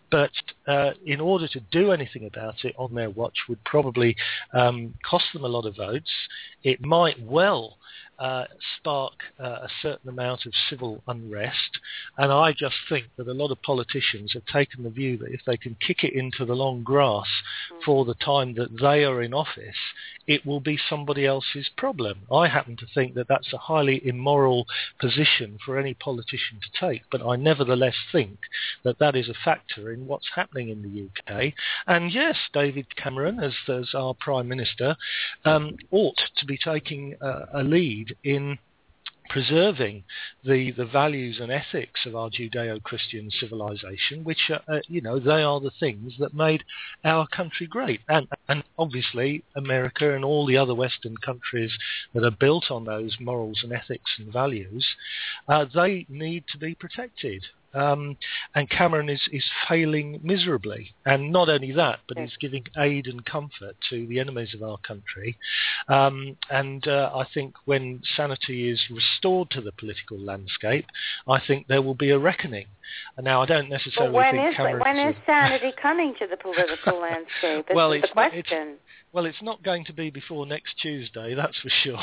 but uh, in order to do anything about it on their watch would probably um, cost them a lot of votes. It might well uh, spark uh, a certain amount of civil unrest, and I just think that a lot of politicians have taken the view that if they can kick it into the long grass for the time that they are in office, it will be somebody else's problem. I happen to think that that's a highly immoral position for any politician to take, but I nevertheless think that that is a factor in what's happening in the U K. And yes, David Cameron, as, as our Prime Minister, um, ought to be taking uh, a lead in preserving the, the values and ethics of our Judeo-Christian civilization, which, uh, uh, you know, they are the things that made our country great. And, and obviously America and all the other Western countries that are built on those morals and ethics and values, uh, they need to be protected. Um, and Cameron is, is failing miserably. And not only that, but he's giving aid and comfort to the enemies of our country. Um, and uh, I think when sanity is restored to the political landscape, I think there will be a reckoning. And now, I don't necessarily well, when think is, Cameron... When is sanity coming to the political landscape? This well, is it's the question. Not, it's, well, it's not going to be before next Tuesday, that's for sure.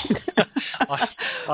I,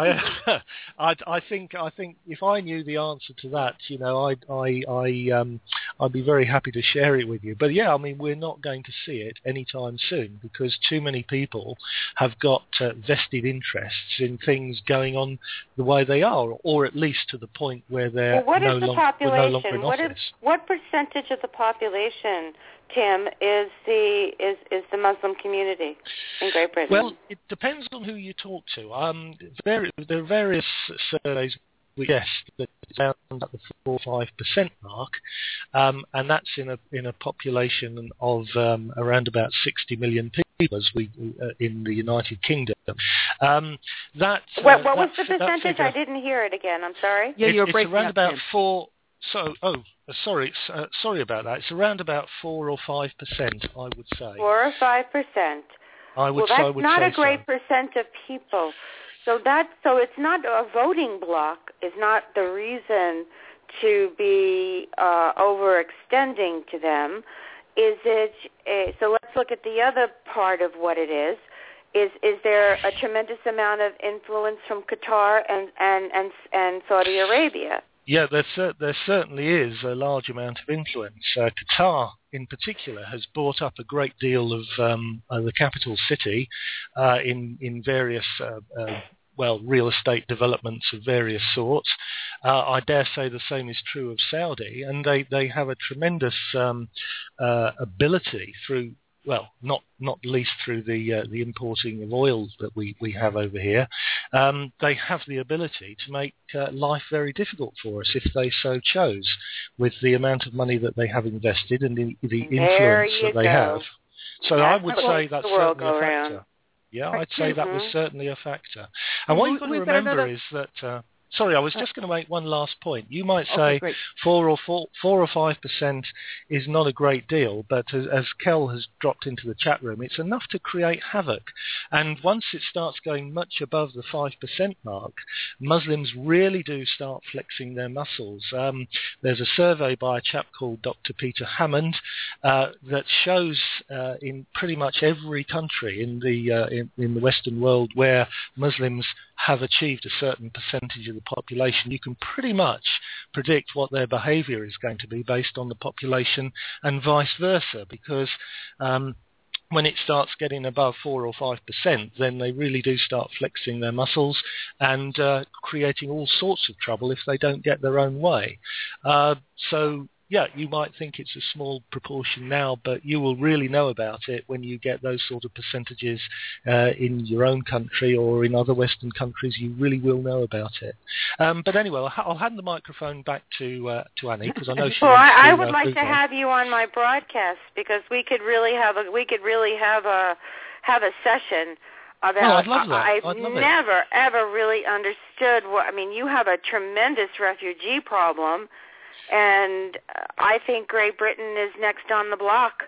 I, I, I think I think if I knew the answer to that, you know, I, I, I, um, I'd be very happy to share it with you. But yeah, I mean, we're not going to see it anytime soon because too many people have got uh, vested interests in things going on the way they are, or at least to the point where they're well, what no, is the long, population? no longer in what office. Is, what percentage of the population, Tim, is the is, is the Muslim community in Great Britain? Well, it depends on who you talk to. Um, there, there are various surveys which suggest that it's around at the four or five percent mark, um, and that's in a in a population of um, around about sixty million people, as we uh, in the United Kingdom. Um, that uh, what, what was that, the percentage? figure, I didn't hear it again. I'm sorry. Yeah, it, you're it's breaking around up, about Tim. four. So, oh, uh, sorry, uh, sorry about that. It's around about four or five percent, I would say. Four or five percent. I would well, say. that's I would not say a great so. percent of people. So that so it's not a voting block is not the reason to be uh, overextending to them. Is it? Uh, so let's look at the other part of what it is. Is is there a tremendous amount of influence from Qatar and and and, and Saudi Arabia? Yeah, there, cer- there certainly is a large amount of influence. Uh, Qatar, in particular, has bought up a great deal of um, uh, the capital city uh, in in various, uh, uh, well, real estate developments of various sorts. Uh, I dare say the same is true of Saudi, and they, they have a tremendous um, uh, ability through. Well, not not least through the uh, the importing of oil that we, we have over here. Um, they have the ability to make uh, life very difficult for us if they so chose, with the amount of money that they have invested and the, the influence that they go. have. So that's I would say that's certainly a factor. Around. Yeah, I'd say that was mm-hmm. certainly a factor. And what we, you've got to got remember another... is that... Uh, Sorry, I was just going to make one last point. You might Okay, say great. four or four, four or five percent is not a great deal, but as, as Kel has dropped into the chat room, it's enough to create havoc. And once it starts going much above the five percent mark, Muslims really do start flexing their muscles. Um, there's a survey by a chap called Doctor Peter Hammond uh, that shows uh, in pretty much every country in the uh, in, in the Western world where Muslims have achieved a certain percentage of the population, you can pretty much predict what their behaviour is going to be based on the population and vice versa, because um, when it starts getting above four or five percent, then they really do start flexing their muscles and uh, creating all sorts of trouble if they don't get their own way. Uh, so yeah, you might think it's a small proportion now, but you will really know about it when you get those sort of percentages uh, in your own country or in other Western countries. You really will know about it. Um, but anyway, I'll, ha- I'll hand the microphone back to uh, to Annie because I know she. Well, wants I, to, I would uh, like move to on. have you on my broadcast because we could really have a we could really have a have a session. About, oh, I'd love that. I've I'd love never it. ever really understood what I mean. You have a tremendous refugee problem. And I think Great Britain is next on the block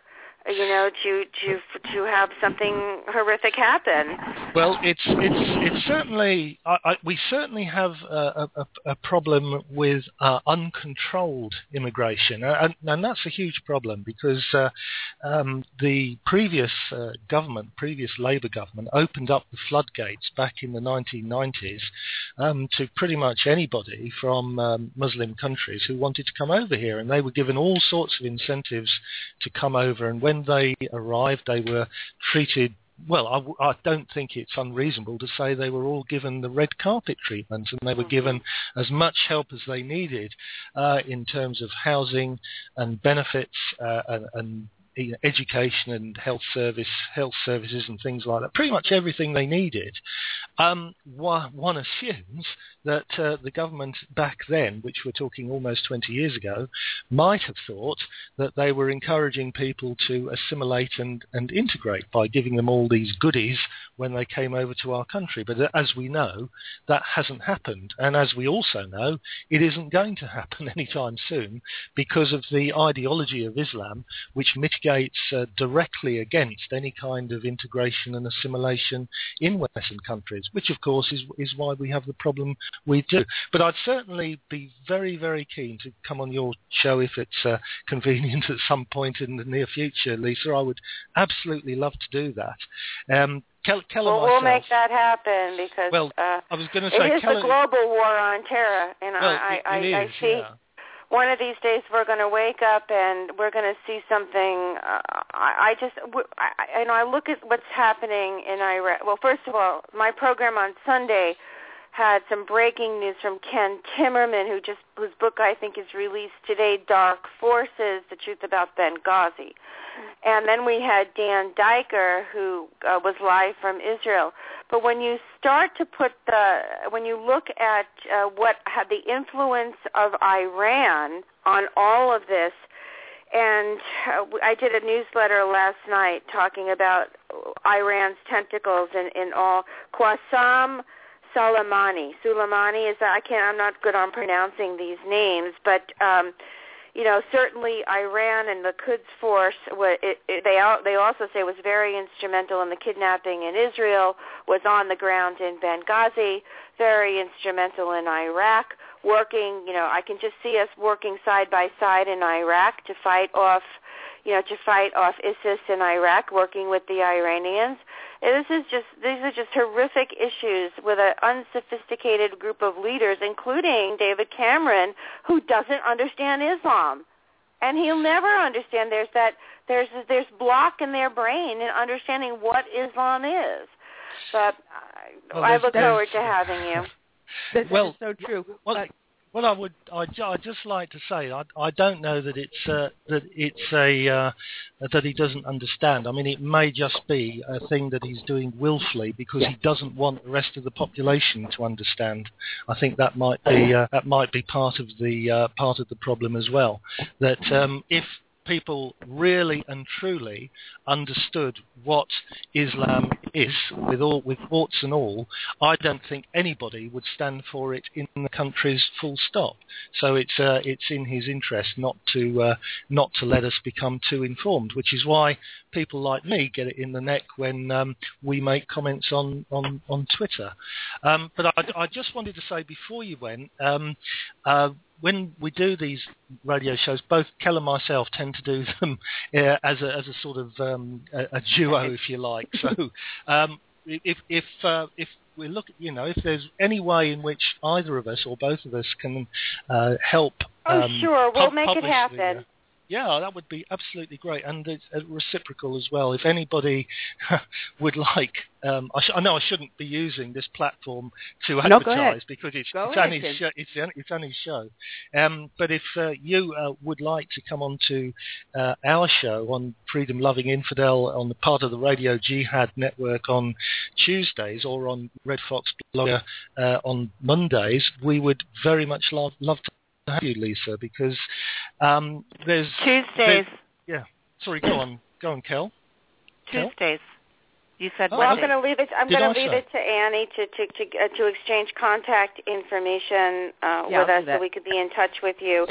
you know, to to to have something horrific happen. Well, it's it's it's certainly I, I, we certainly have a, a, a problem with uh, uncontrolled immigration, and, and that's a huge problem because uh, um, the previous uh, government, previous Labour government, opened up the floodgates back in the nineteen nineties um, to pretty much anybody from um, Muslim countries who wanted to come over here, and they were given all sorts of incentives to come over, and when they arrived, they were treated well. I, w- I don't think it's unreasonable to say they were all given the red carpet treatment, and they were given as much help as they needed uh, in terms of housing and benefits uh, and, and education and health service, health services and things like that. Pretty much everything they needed. Um, one assumes that uh, the government back then, which we're talking almost twenty years ago, might have thought that they were encouraging people to assimilate and, and integrate by giving them all these goodies when they came over to our country. But as we know, that hasn't happened. And as we also know, it isn't going to happen anytime soon because of the ideology of Islam, which mitigates uh, directly against any kind of integration and assimilation in Western countries, which of course is, is why we have the problem we do. But I'd certainly be very, very keen to come on your show if it's uh, convenient at some point in the near future, Lisa. I would absolutely love to do that. Um, Kel, Kel well, and myself, we'll make that happen because well, uh, I was going to say it is Kel, the global war on terror, and well, I, I, it, it I, is, I see yeah. one of these days we're going to wake up and we're going to see something. Uh, I, I just, I, you know, I look at what's happening in Iraq. Well, first of all, my program on Sunday had some breaking news from Ken Timmerman, who just whose book I think is released today, Dark Forces: The Truth About Benghazi. And then we had Dan Diker, who uh, was live from Israel. But when you start to put the, when you look at uh, what had the influence of Iran on all of this, and uh, I did a newsletter last night talking about Iran's tentacles in, in all. Qassem Soleimani. Soleimani is, I can't, I'm not good on pronouncing these names, but um, you know, certainly Iran and the Quds Force, it, it, they they also say was very instrumental in the kidnapping in Israel, was on the ground in Benghazi, very instrumental in Iraq, working, you know, I can just see us working side by side in Iraq to fight off, you know, to fight off ISIS in Iraq, working with the Iranians. This is just, these are just horrific issues with an unsophisticated group of leaders, including David Cameron, who doesn't understand Islam. And he'll never understand. There's that, there's there's block in their brain in understanding what Islam is. But I, well, I look forward to having you. This well, is so true. Well, uh, Well, I would. I I just like to say I I don't know that it's uh, that it's a uh, that he doesn't understand. I mean, it may just be a thing that he's doing willfully because he doesn't want the rest of the population to understand. I think that might be uh, that might be part of the uh, part of the problem as well. That um, if people really and truly understood what Islam is, with all with warts and all, I don't think anybody would stand for it in the country's full stop. So it's uh, it's in his interest not to uh, not to let us become too informed, which is why people like me get it in the neck when um, we make comments on on on Twitter. Um, but I, I just wanted to say before you went. Um, uh, When we do these radio shows, both Kel and myself tend to do them uh, as a as a sort of um, a, a duo, if you like. So, um, if if uh, if we look, you know, if there's any way in which either of us or both of us can uh, help, oh um, sure, we'll pub- make it happen. The, uh, yeah, that would be absolutely great, and it's uh, reciprocal as well. If anybody would like, um, I, sh- I know I shouldn't be using this platform to No, advertise because it's, Go it's, ahead, Annie's show, it's, it's Annie's show. Um, but if uh, you uh, would like to come on to uh, our show on Freedom Loving Infidel on the part of the Radio Jihad Network on Tuesdays or on Red Fox Blogger uh, on Mondays, we would very much love, love to have you, Lisa, because um, there's Tuesdays. There's, yeah, sorry, go on, go on, Kel. Tuesdays. You said Well, I'm Monday. going to leave it. I'm Did going I to leave say? it to Annie to to to, uh, to exchange contact information uh, Yeah, with I'll us, do that. so we could be in touch with you.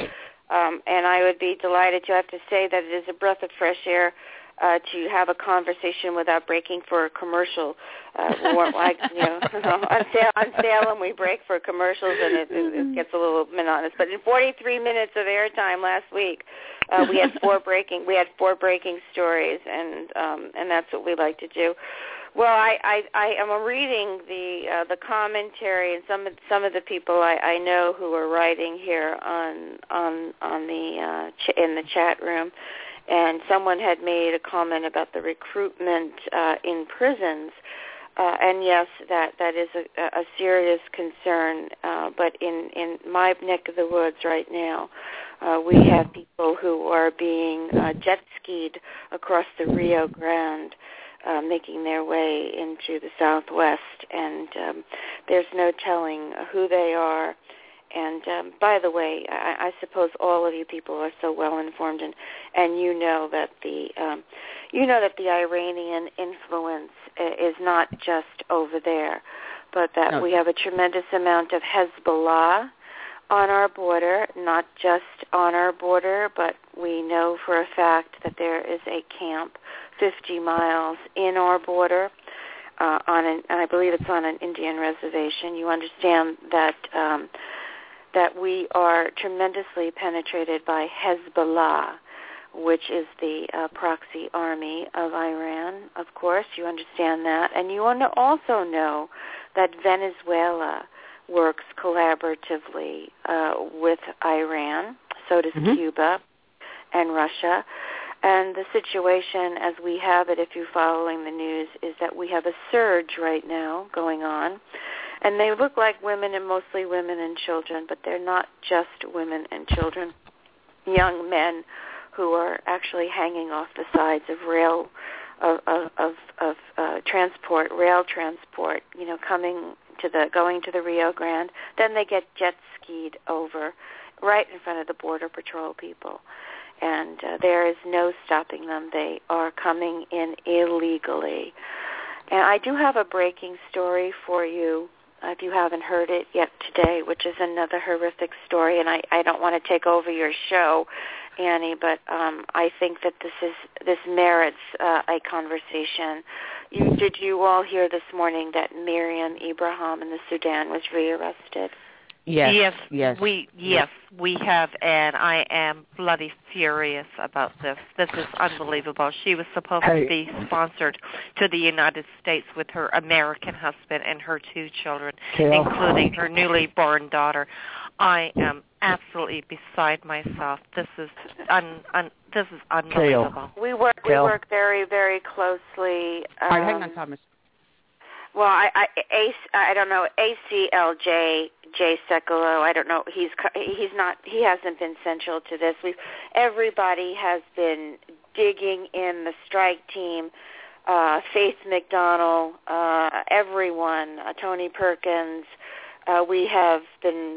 Um, and I would be delighted to have to say that it is a breath of fresh air uh, to have a conversation without breaking for a commercial. Uh, more like, you know, on, Sal- on Salem we break for commercials and it, it, it gets a little monotonous. But in forty-three minutes of airtime last week, uh, we had four breaking we had four breaking stories, and um, and that's what we like to do. Well, I, I, I am reading the uh, the commentary and some of some of the people I, I know who are writing here on on on the uh, ch- in the chat room, and someone had made a comment about the recruitment uh, in prisons, uh, and yes, that that is a, a serious concern. Uh, but in, in my neck of the woods right now, uh, we have people who are being uh, jet skied across the Rio Grande. Uh, making their way into the Southwest, and um, there's no telling who they are. And um, by the way, I, I suppose all of you people are so well informed, and, and you know that the um, you know that the Iranian influence is not just over there, but that no. we have a tremendous amount of Hezbollah on our border, not just on our border, but we know for a fact that there is a camp fifty miles in our border, uh, on an, and I believe it's on an Indian reservation. You understand that um, that we are tremendously penetrated by Hezbollah, which is the uh, proxy army of Iran, of course. You understand that. And you also know that Venezuela works collaboratively uh, with Iran. So does mm-hmm. Cuba and Russia. And the situation as we have it, if you're following the news, is that we have a surge right now going on. And they look like women, and mostly women and children, but they're not just women and children. Young men who are actually hanging off the sides of rail, of, of, of, of uh, transport, rail transport, you know, coming to the, going to the Rio Grande. Then they get jet skied over right in front of the Border Patrol people. And uh, there is no stopping them. They are coming in illegally. And I do have a breaking story for you, uh, if you haven't heard it yet today, which is another horrific story. And I, I don't want to take over your show, Annie, but um, I think that this is this merits uh, a conversation. You, did you all hear this morning that Miriam Ibrahim in the Sudan was rearrested? Yes, yes, yes, we yes we have, and I am bloody furious about this. This is unbelievable. She was supposed hey. to be sponsored to the United States with her American husband and her two children, Kale. including her newly born daughter. I am absolutely beside myself. This is un, un this is unbelievable. Kale. We work we work very very closely. Um, All right, hang on, Thomas. Well, I I, A, I don't know A C L J Jay Sekulow. I don't know. He's he's not. He hasn't been central to this. We everybody has been digging in the strike team. Uh, Faith McDonald, uh, everyone, uh, Tony Perkins. Uh, we have been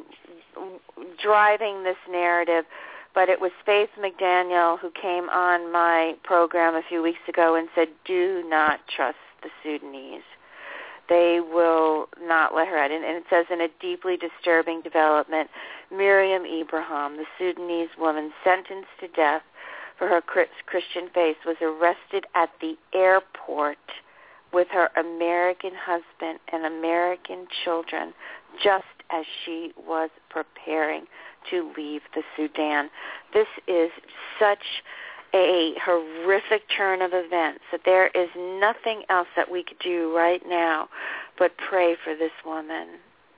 driving this narrative, but it was Faith McDaniel who came on my program a few weeks ago and said, "Do not trust the Sudanese. They will not let her out." And, and it says, in a deeply disturbing development, Miriam Ibrahim, the Sudanese woman sentenced to death for her Christian faith, was arrested at the airport with her American husband and American children just as she was preparing to leave the Sudan. This is such a horrific turn of events that there is nothing else that we could do right now but pray for this woman.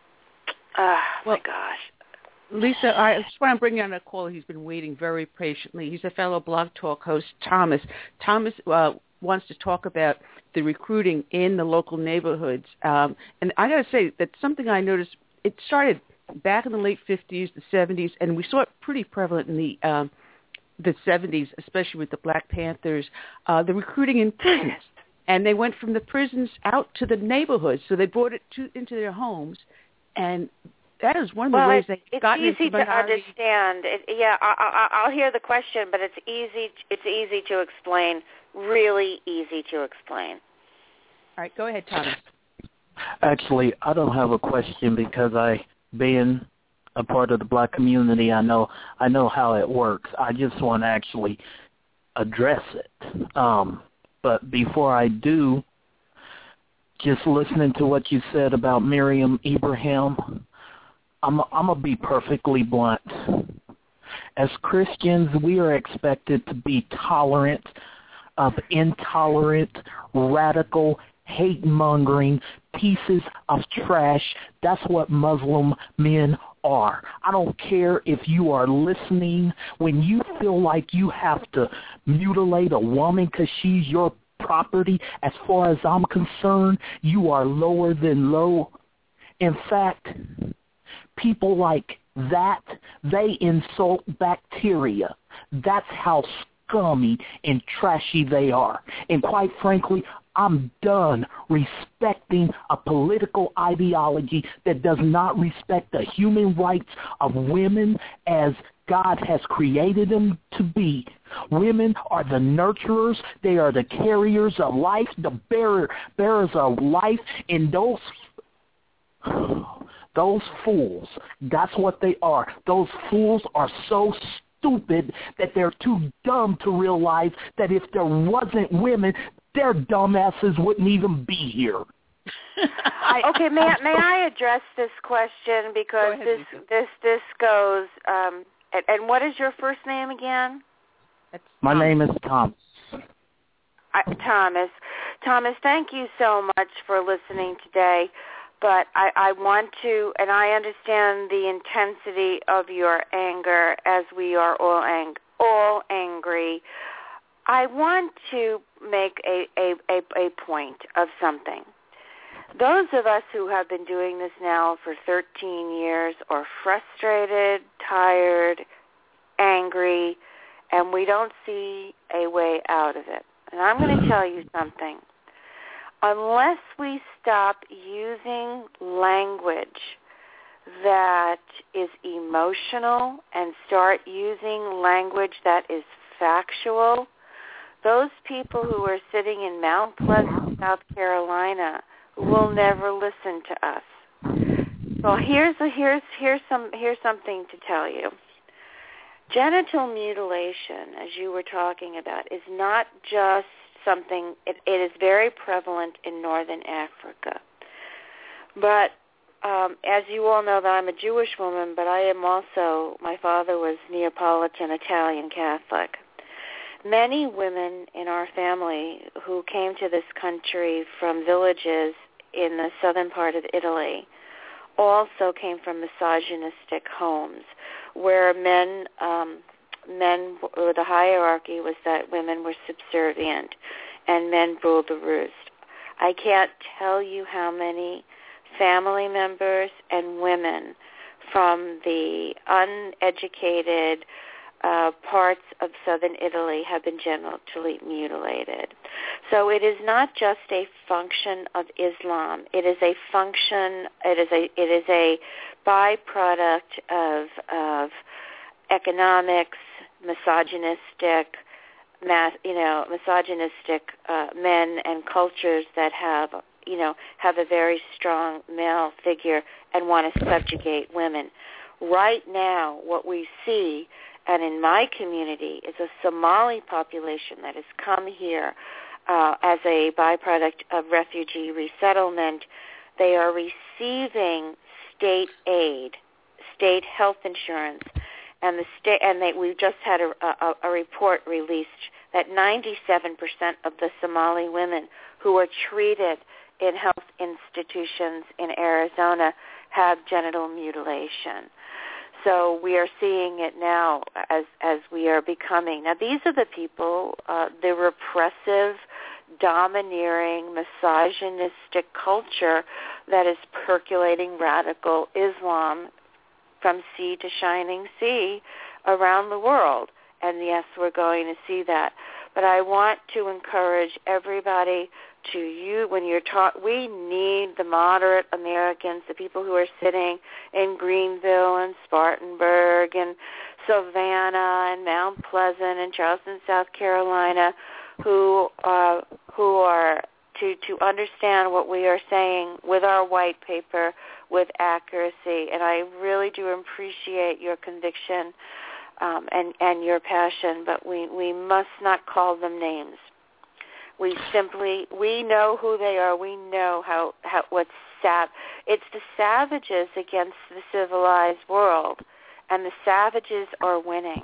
Oh, well, my gosh. Lisa, I just want to bring you on a call. He's been waiting very patiently. He's a fellow Blog Talk host, Thomas. Thomas uh, wants to talk about the recruiting in the local neighborhoods. Um, and I got to say that something I noticed, it started back in the late fifties, the seventies, and we saw it pretty prevalent in the um, the seventies, especially with the Black Panthers, uh, the recruiting in prisons. And they went from the prisons out to the neighborhoods. So they brought it to, into their homes, and that is one of the well, ways they it's got easy to understand. It, yeah, I, I, I'll hear the question, but it's easy. It's easy to explain. Really easy to explain. All right, go ahead, Thomas. Actually, I don't have a question because I been a part of the black community. I know I know how it works. I just want to actually address it. Um, but before I do, just listening to what you said about Miriam Ibrahim, I'm I'm gonna be perfectly blunt. As Christians, we are expected to be tolerant of intolerant, radical, hate-mongering pieces of trash. That's what Muslim men are. I don't care if you are listening. When you feel like you have to mutilate a woman because she's your property, as far as I'm concerned, you are lower than low. In fact, people like that, they insult bacteria. That's how scummy and trashy they are. And quite frankly, I'm done respecting a political ideology that does not respect the human rights of women as God has created them to be. Women are the nurturers. They are the carriers of life, the bearer, bearers of life, and those those fools, that's what they are. Those fools are so stupid that they're too dumb to realize that if there wasn't women, their dumbasses wouldn't even be here. I, okay, may, may I address this question because ahead, this Lisa. this this goes. Um, and, and what is your first name again? That's My Tom. name is Tom. I, Thomas. Thomas, thank you so much for listening today. But I, I want to, and I understand the intensity of your anger as we are all ang- all angry. I want to make a, a, a, a point of something. Those of us who have been doing this now for thirteen years are frustrated, tired, angry, and we don't see a way out of it. And I'm going to tell you something. Unless we stop using language that is emotional and start using language that is factual, those people who are sitting in Mount Pleasant, South Carolina, will never listen to us. Well, here's a, here's here's some here's something to tell you. Genital mutilation, as you were talking about, is not just something, it, it is very prevalent in northern Africa. But um, as you all know, that I'm a Jewish woman, but I am also, my father was Neapolitan Italian Catholic. Many women in our family who came to this country from villages in the southern part of Italy also came from misogynistic homes where men um, men, the hierarchy was that women were subservient and men ruled the roost. I can't tell you how many family members and women from the uneducated uh, parts of southern Italy have been genitally mutilated. So it is not just a function of Islam. It is a function, it is a, it is a byproduct of, of economics, misogynistic, mass, you know, misogynistic uh, men and cultures that have, you know, have a very strong male figure and want to subjugate women. Right now, what we see, and in my community, is a Somali population that has come here uh, as a byproduct of refugee resettlement. They are receiving state aid, state health insurance. And the state, and they, we just had a, a, a report released that ninety-seven percent of the Somali women who are treated in health institutions in Arizona have genital mutilation. So we are seeing it now as as we are becoming. Now these are the people, uh, the repressive, domineering, misogynistic culture that is percolating radical Islam from sea to shining sea around the world. And yes, we're going to see that. But I want to encourage everybody to you, when you're taught, we need the moderate Americans, the people who are sitting in Greenville and Spartanburg and Savannah and Mount Pleasant and Charleston, South Carolina, who uh, who are to, to understand what we are saying with our white paper with accuracy. And I really do appreciate your conviction um, and, and your passion, but we, we must not call them names. We simply, we know who they are. We know how, how what's sav. It's the savages against the civilized world, and the savages are winning.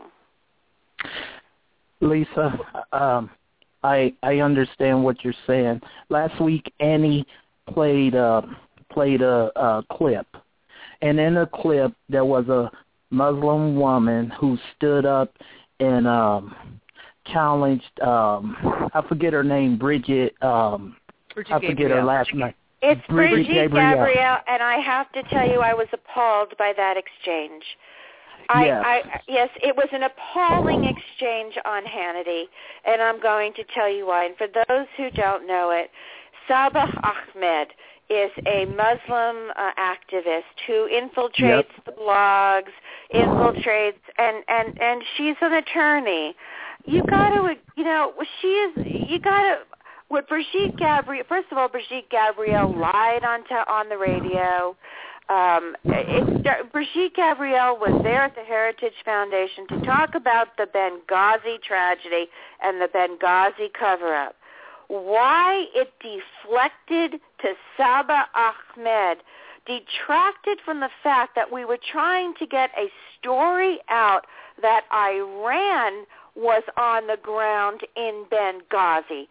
Lisa, um, I I understand what you're saying. Last week, Annie played uh, played a, a clip, and in the clip there was a Muslim woman who stood up and um, challenged. Um, I forget her name, Bridget. Um, Bridget I forget Gabriel. her last name. It's Bridget, Brigitte Gabriel. Gabriel, and I have to tell you, I was appalled by that exchange. I, Yes. I, yes, it was an appalling exchange on Hannity, and I'm going to tell you why. And for those who don't know it, Sabah Ahmed is a Muslim uh, activist who infiltrates Yep. the blogs, infiltrates, and, and, and she's an attorney. You got to, you know, she is, you got to, what Brigitte Gabriel, first of all, Brigitte Gabriel lied on, to, on the radio. Um, it, Brigitte Gabriel was there at the Heritage Foundation to talk about the Benghazi tragedy and the Benghazi cover-up. Why it deflected to Sabah Ahmed detracted from the fact that we were trying to get a story out that Iran was on the ground in Benghazi.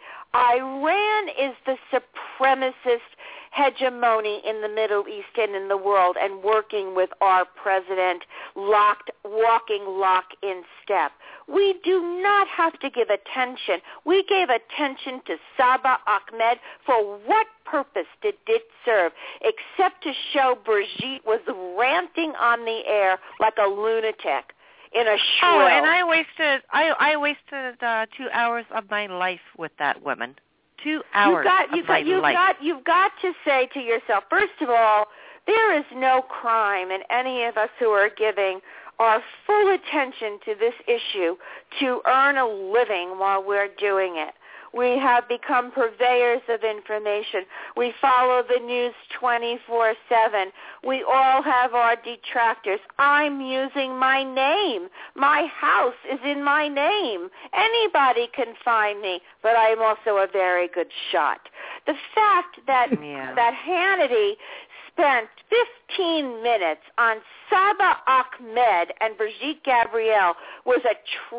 Iran is the supremacist hegemony in the Middle East and in the world, and working with our president, locked, walking lock in step. We do not have to give attention. We gave attention to Sabah Ahmed. For what purpose did it serve, except to show Brigitte was ranting on the air like a lunatic in a shrill. Oh, and I wasted I I wasted uh, two hours of my life with that woman. Two hours You've got, of you've my got, you've life. got, you've got to say to yourself, first of all, there is no crime in any of us who are giving our full attention to this issue to earn a living while we're doing it. We have become purveyors of information. We follow the news twenty-four seven. We all have our detractors. I'm using my name. My house is in my name. Anybody can find me, but I'm also a very good shot. The fact that Yeah. that Hannity spent fifteen minutes on Sabah Ahmed and Brigitte Gabriel was a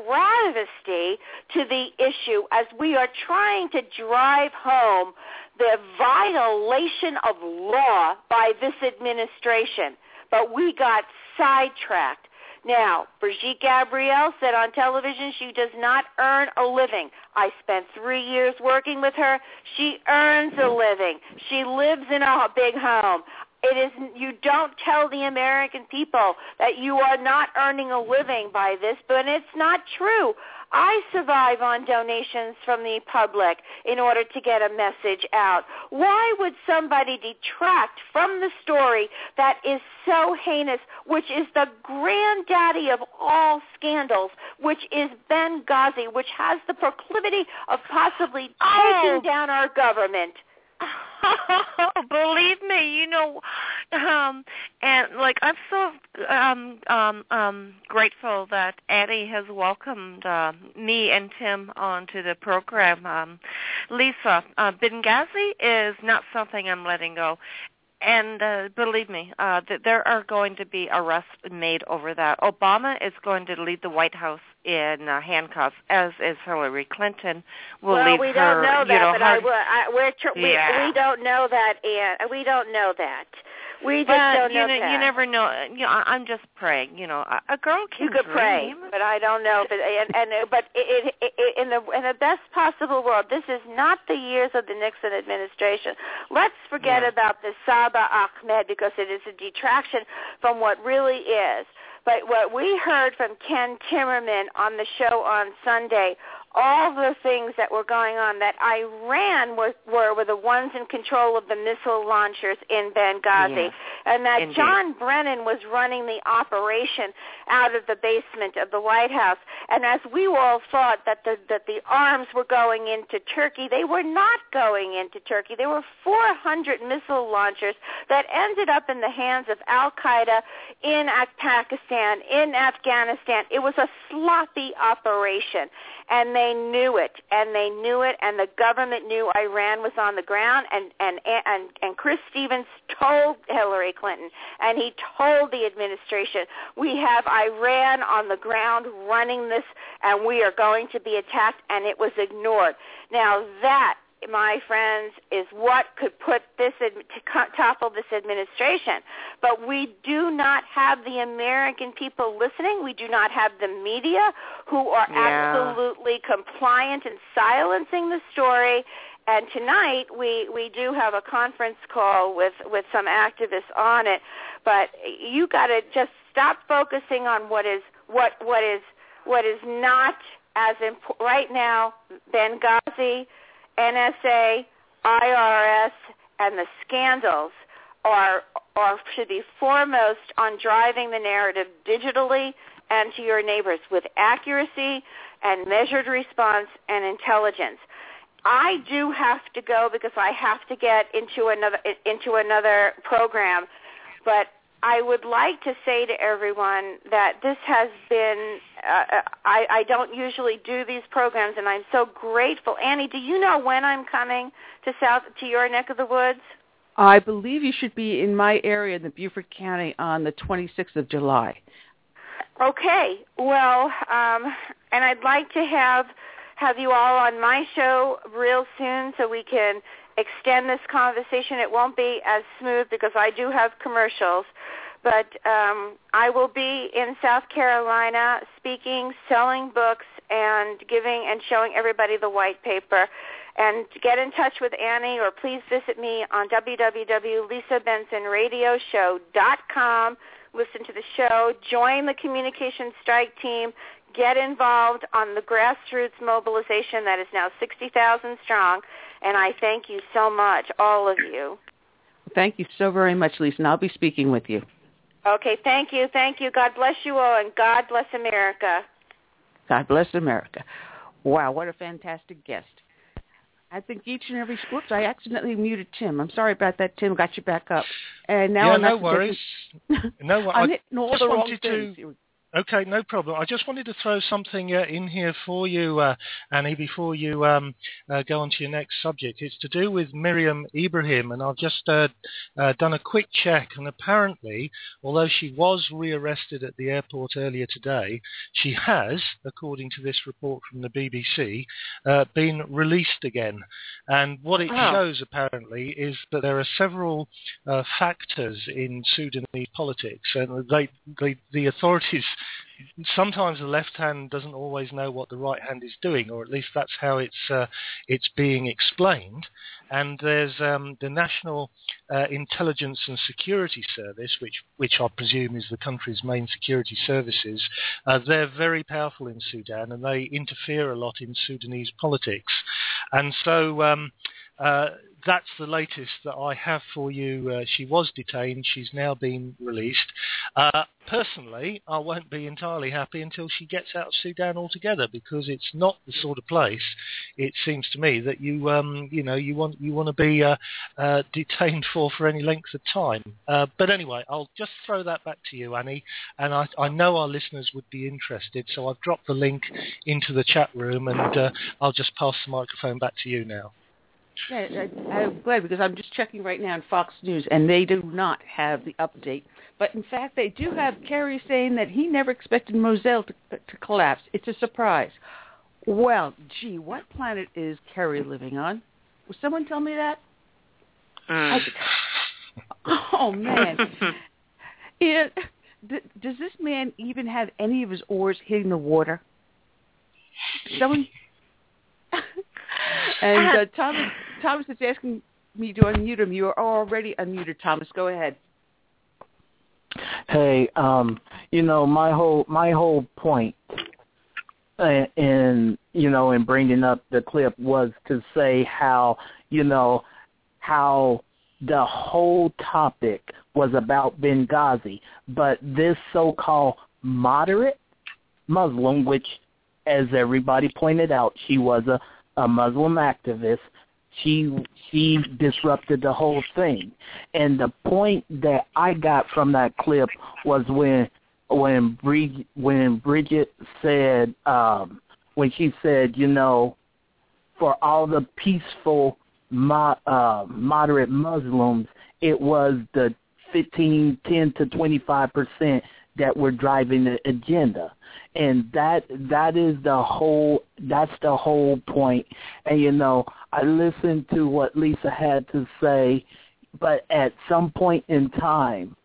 travesty to the issue as we are trying to drive home the violation of law by this administration. But we got sidetracked. Now, Brigitte Gabriel said on television she does not earn a living. I spent three years working with her. She earns a living. She lives in a big home. It is, you don't tell the American people that you are not earning a living by this, but it's not true. I survive on donations from the public in order to get a message out. Why would somebody detract from the story that is so heinous, which is the granddaddy of all scandals, which is Benghazi, which has the proclivity of possibly taking Oh. down our government? Believe me, you know, um, and like I'm so um, um, um, grateful that Annie has welcomed uh, me and Tim onto the program. Um, Lisa, uh, Benghazi is not something I'm letting go. And uh, believe me, uh, th- there are going to be arrests made over that. Obama is going to lead the White House in uh, handcuffs, as is Hillary Clinton. Will well, leave we her, don't know that, you know, but her, I, I, we're tr- Yeah. we, we don't know that, and we don't know that. We just but don't you know know, that. you never know. You know, I, I'm just praying. You know, a, a girl can You could pray, dream. but I don't know. But and, and but it, it, it, in the in the best possible world, this is not the years of the Nixon administration. Let's forget Yeah. about the Sabah Ahmed because it is a detraction from what really is. But what we heard from Ken Timmerman on the show on Sunday all the things that were going on, that Iran was, were, were the ones in control of the missile launchers in Benghazi, yeah. and that Indeed. John Brennan was running the operation out of the basement of the White House. And as we all thought that the, that the arms were going into Turkey, they were not going into Turkey. There were four hundred missile launchers that ended up in the hands of Al-Qaeda in Pakistan, in Afghanistan. It was a sloppy operation. And they knew it, and they knew it, and the government knew Iran was on the ground, and, and, and, and Chris Stevens told Hillary Clinton, and he told the administration, we have Iran on the ground running this, and we are going to be attacked, and it was ignored. Now that, my friends, is what could put this, to topple this administration. But we do not have the American people listening. We do not have the media who are yeah. absolutely compliant and silencing the story. And tonight we, we do have a conference call with, with some activists on it. But you got to just stop focusing on what is what what is what is not as important right now. Benghazi, N S A, I R S, and the scandals are, are should be foremost on driving the narrative digitally and to your neighbors with accuracy and measured response and intelligence. I do have to go because I have to get into another into another program, but I would like to say to everyone that this has been, uh, I, I don't usually do these programs, and I'm so grateful. Annie, do you know when I'm coming to South to your neck of the woods? I believe you should be in my area in the Beaufort County on the twenty-sixth of July. Okay. Well, um, and I'd like to have have you all on my show real soon so we can extend this conversation. It won't be as smooth because I do have commercials, but um, I will be in South Carolina speaking, selling books, and giving and showing everybody the white paper. And to get in touch with Annie, or please visit me on w w w dot lisa benson radio show dot com. Listen to the show, join the Communication Strike Team, get involved on the grassroots mobilization that is now sixty thousand strong. And I thank you so much, all of you. Thank you so very much, Lisa, and I'll be speaking with you. Okay, thank you, thank you. God bless you all, and God bless America. God bless America. Wow, what a fantastic guest. I think each and every... Whoops, I accidentally muted Tim. I'm sorry about that, Tim. Got you back up. And now yeah, I'm no worries. no, I'm I hitting all just the wrong wanted things. to... Okay, no problem. I just wanted to throw something uh, in here for you, uh, Annie, before you um, uh, go on to your next subject. It's to do with Miriam Ibrahim, and I've just uh, uh, done a quick check, and apparently, although she was rearrested at the airport earlier today, she has, according to this report from the B B C, uh, been released again. And what it Oh. shows, apparently, is that there are several uh, factors in Sudanese politics, and they, they, the authorities... Sometimes the left hand doesn't always know what the right hand is doing, or at least that's how it's uh, it's being explained. And there's um, the National uh, Intelligence and Security Service, which which I presume is the country's main security services. Uh, they're very powerful in Sudan, and they interfere a lot in Sudanese politics. And so um, uh, that's the latest that I have for you. Uh, she was detained. She's now been released. Uh, personally, I won't be entirely happy until she gets out of Sudan altogether, because it's not the sort of place, it seems to me, that you um, you know you want you want to be uh, uh, detained for for any length of time. Uh, but anyway, I'll just throw that back to you, Annie. And I, I know our listeners would be interested, so I've dropped the link into the chat room, and uh, I'll just pass the microphone back to you now. Yeah, I, I'm glad, because I'm just checking right now on Fox News, and they do not have the update. But in fact, they do have Kerry saying that he never expected Moselle to, to collapse. It's a surprise. Well, gee, what planet is Kerry living on? Will someone tell me that? Mm. I, oh, man. it, d- does this man even have any of his oars hitting the water? Someone... And uh, Thomas, Thomas is asking me to unmute him. You are already unmuted, Thomas. Go ahead. Hey, um, you know, my whole my whole point and, and you know, in bringing up the clip was to say how, you know, how the whole topic was about Benghazi, but this so-called moderate Muslim, which, as everybody pointed out, she was a, a Muslim activist, she she disrupted the whole thing. And the point that I got from that clip was when when Brid- when Bridget said, um, when she said, you know, for all the peaceful mo- uh, moderate Muslims, it was the fifteen, ten to twenty-five percent that were driving the agenda. And that that is the whole that's the whole point. And you know, I listened to what Lisa had to say, but at some point in time,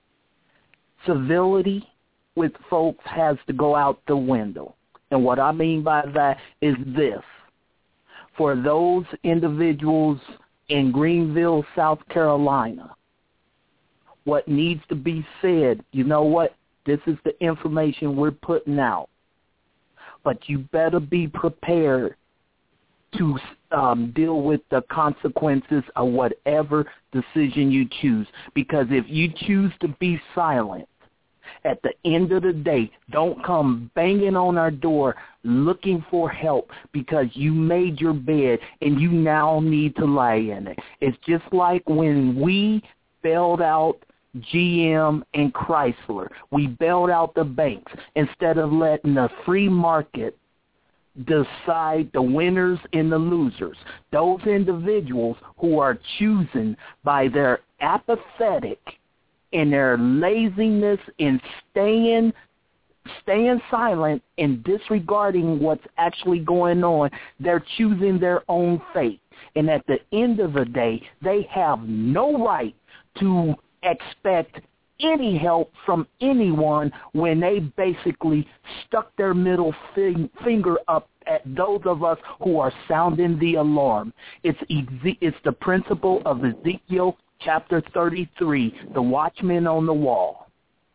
civility with folks has to go out the window. And what I mean by that is this. For those individuals in Greenville, South Carolina, what needs to be said, you know what? This is the information we're putting out. But you better be prepared to um, deal with the consequences of whatever decision you choose. Because if you choose to be silent, at the end of the day, don't come banging on our door looking for help because you made your bed and you now need to lie in it. It's just like when we bailed out G M and Chrysler. We bailed out the banks instead of letting the free market decide the winners and the losers. Those individuals who are choosing by their apathetic and their laziness in staying staying silent and disregarding what's actually going on, they're choosing their own fate. And at the end of the day, they have no right to expect any help from anyone when they basically stuck their middle fing- finger up at those of us who are sounding the alarm. It's Eze- it's the principle of Ezekiel chapter thirty-three, the watchman on the wall.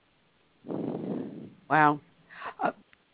Wow. Uh,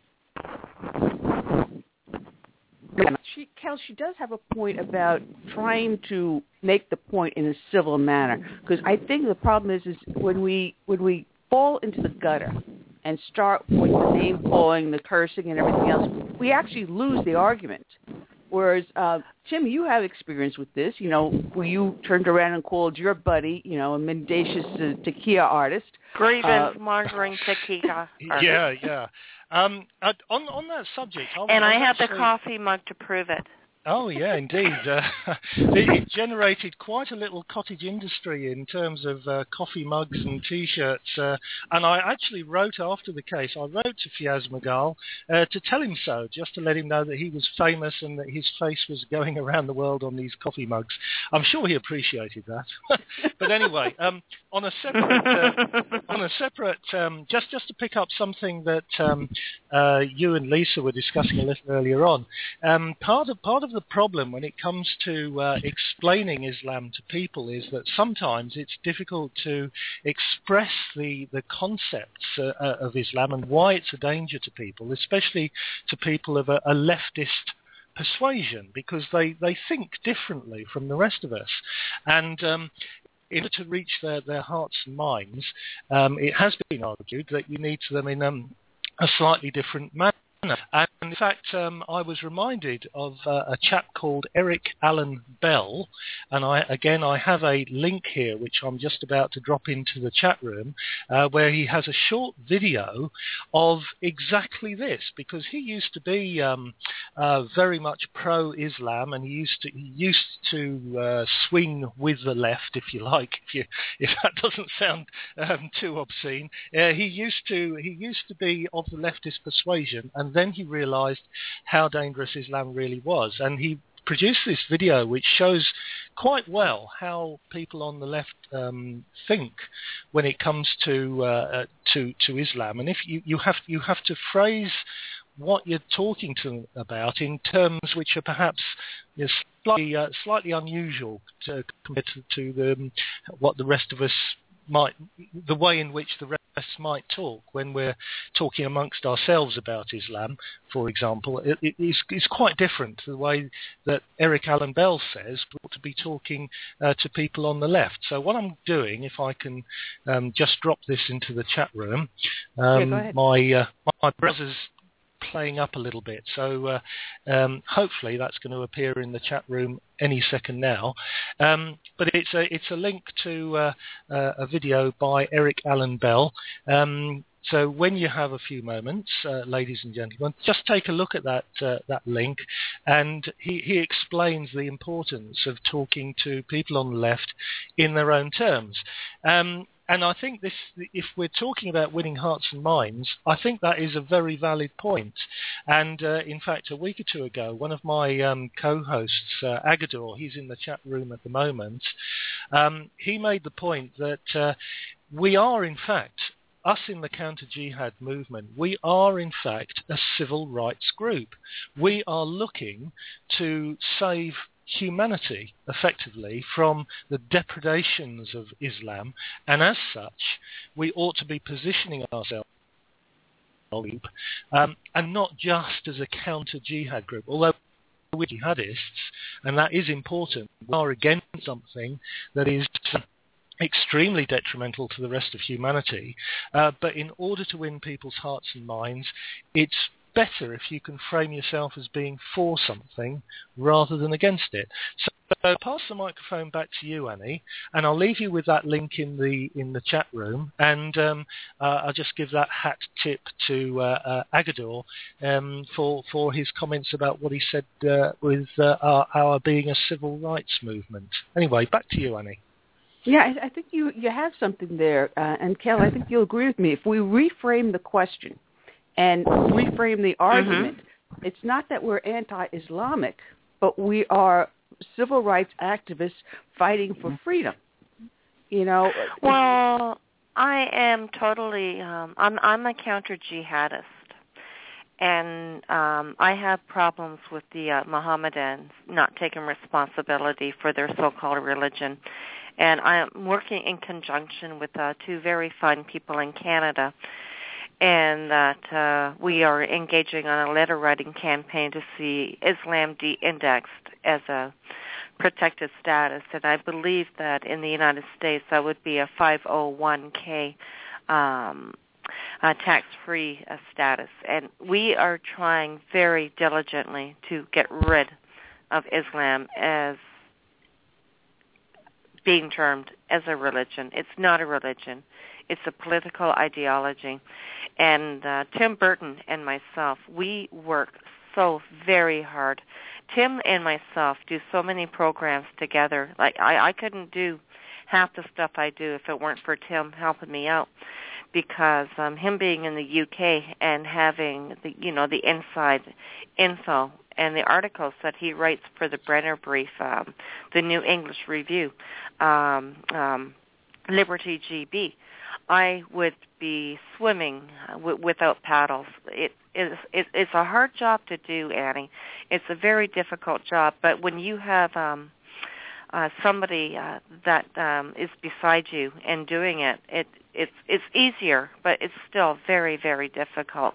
she, Kel, she does have a point about trying to make the point in a civil manner, because I think the problem is, is when we when we fall into the gutter and start with the name calling, the cursing, and everything else, we actually lose the argument. Whereas, uh, Tim, you have experience with this, you know, where you turned around and called your buddy, you know, a mendacious uh, tequila artist. Grievance-mongering uh, tequila artist. Yeah, yeah. Um, uh, on on that subject, I was, and I, I was have actually... the coffee mug to prove it. Oh, yeah, indeed. Uh, it, it generated quite a little cottage industry in terms of uh, coffee mugs and T-shirts. Uh, and I actually wrote after the case, I wrote to Fiaz Magal uh, to tell him so, just to let him know that he was famous and that his face was going around the world on these coffee mugs. I'm sure he appreciated that. But anyway, um, on a separate, uh, on a separate, um, just just to pick up something that um, uh, you and Lisa were discussing a little earlier on, um, part of part of the problem when it comes to uh, explaining Islam to people is that sometimes it's difficult to express the the concepts uh, of Islam and why it's a danger to people, especially to people of a, a leftist persuasion, because they, they think differently from the rest of us. And um, in order to reach their, their hearts and minds, um, it has been argued that you need to them in um, a slightly different manner. And in fact, um, I was reminded of uh, a chap called Eric Allen Bell, and I, again, I have a link here which I'm just about to drop into the chat room, uh, where he has a short video of exactly this, because he used to be um, uh, very much pro-Islam, and he used to he used to uh, swing with the left, if you like, if you if that doesn't sound um, too obscene. Uh, he used to he used to be of the leftist persuasion, and then he realized how dangerous Islam really was. And he produced this video which shows quite well how people on the left um, think when it comes to uh, to to Islam. And if you, you have you have to phrase what you're talking to them about in terms which are perhaps you know, slightly uh, slightly unusual to, compared to, to the, what the rest of us might, the way in which the rest might talk when we're talking amongst ourselves about Islam, for example, it, it is, is quite different to the way that Eric Allen Bell says we ought to be talking uh, to people on the left. So what I'm doing, if I can um, just drop this into the chat room, um, yeah, go ahead. my uh, my browser's playing up a little bit, so uh, um, hopefully that's going to appear in the chat room any second now. Um, but it's a it's a link to uh, uh, a video by Eric Allen Bell. Um, so when you have a few moments, uh, ladies and gentlemen, just take a look at that uh, that link, and he, he explains the importance of talking to people on the left in their own terms. Um, And I think this, if we're talking about winning hearts and minds, I think that is a very valid point. And uh, in fact, a week or two ago, one of my um, co-hosts, uh, Agador, he's in the chat room at the moment, um, he made the point that uh, we are, in fact, us in the counter-jihad movement, we are in fact a civil rights group. We are looking to save humanity, effectively, from the depredations of Islam, and as such, we ought to be positioning ourselves um, and not just as a counter-jihad group, although we're jihadists, and that is important. We are against something that is extremely detrimental to the rest of humanity, uh, but in order to win people's hearts and minds, it's better if you can frame yourself as being for something rather than against it. So I'll pass the microphone back to you, Annie, and I'll leave you with that link in the in the chat room, and um, uh, I'll just give that hat tip to uh, uh, Agador um, for for his comments about what he said uh, with uh, our, our being a civil rights movement. Anyway, back to you, Annie. Yeah, I, I think you, you have something there, uh, and Kel, I think you'll agree with me. If we reframe the question and reframe the argument, mm-hmm. it's not that we're anti-Islamic, but we are civil rights activists fighting for freedom. You know. Well, I am totally. Um, I'm I'm a counter-jihadist, and um, I have problems with the uh, Mohammedans not taking responsibility for their so-called religion. And I am working in conjunction with uh, two very fine people in Canada, and that uh, we are engaging on a letter-writing campaign to see Islam de-indexed as a protected status. And I believe that in the United States that would be a five oh one k um, uh, tax-free uh, status. And we are trying very diligently to get rid of Islam as being termed as a religion. It's not a religion. It's a political ideology. And uh, Tim Burton and myself, we work so very hard. Tim and myself do so many programs together. Like I, I couldn't do half the stuff I do if it weren't for Tim helping me out, because um, him being in the U K and having the you know the inside info and the articles that he writes for the Brenner Brief, um, the New English Review, um, um, Liberty G B, I would be swimming w- without paddles. It is it, it's a hard job to do, Annie. It's a very difficult job, but when you have um, uh, somebody uh, that um, is beside you and doing it, it it's it's easier, but it's still very, very difficult.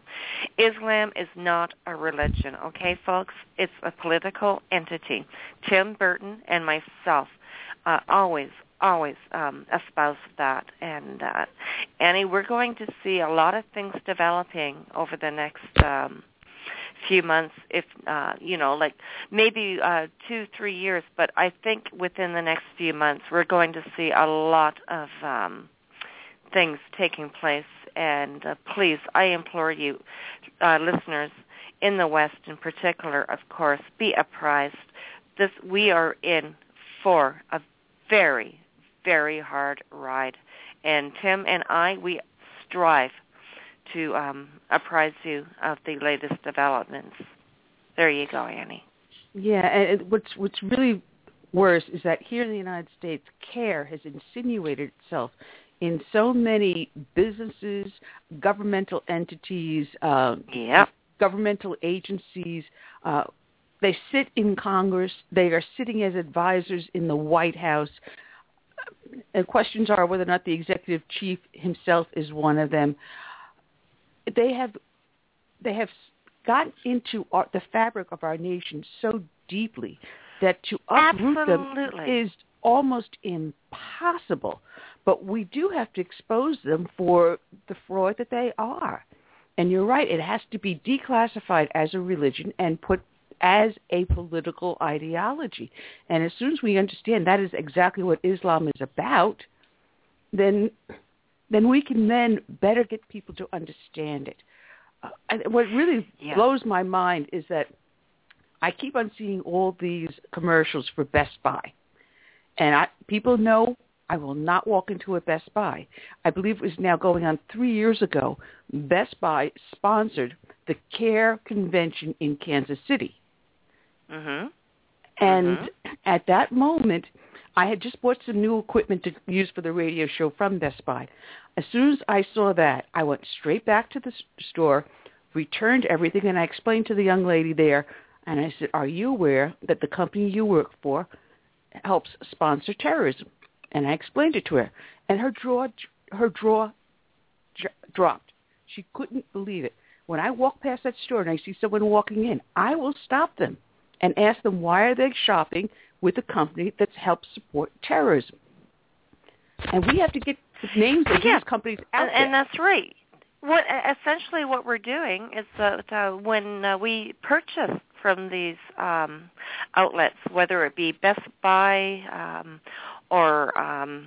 Islam is not a religion, okay, folks? It's a political entity. Tim Burton and myself uh, always, always um, espouse that. And, uh, Annie, we're going to see a lot of things developing over the next um, few months, if, uh, you know, like maybe uh, two, three years. But I think within the next few months we're going to see a lot of um, things taking place. And uh, please, I implore you, uh, listeners in the West in particular, of course, be apprised. This we are in for a very, very hard ride. And Tim and I, we strive to um, apprise you of the latest developments. There you go, Annie. Yeah, and what's what's really worse is that here in the United States, CARE has insinuated itself in so many businesses, governmental entities, uh, yep. governmental agencies. Uh, they sit in Congress. They are sitting as advisors in the White House. and questions are whether or not the executive chief himself is one of them. They have they have gotten into our, the fabric of our nation so deeply that to uproot Absolutely. them is almost impossible. But we do have to expose them for the fraud that they are. And you're right, it has to be declassified as a religion and put as a political ideology. And as soon as we understand that is exactly what Islam is about, then then we can then better get people to understand it. Uh, and what really yeah. blows my mind is that I keep on seeing all these commercials for Best Buy. And I, people know I will not walk into a Best Buy. I believe it was now going on three years ago. Best Buy sponsored the CARE convention in Kansas City. Mm-hmm. And mm-hmm. at that moment, I had just bought some new equipment to use for the radio show from Best Buy. As soon as I saw that, I went straight back to the store, returned everything, and I explained to the young lady there, and I said, are you aware that the company you work for helps sponsor terrorism? And I explained it to her, and her jaw, her jaw dropped. She couldn't believe it. When I walk past that store and I see someone walking in, I will stop them and ask them why are they shopping with a company that helps support terrorism. And we have to get the names of yeah. these companies out and, there. And that's right. What essentially what we're doing is that uh, when uh, we purchase from these um, outlets, whether it be Best Buy um, or um,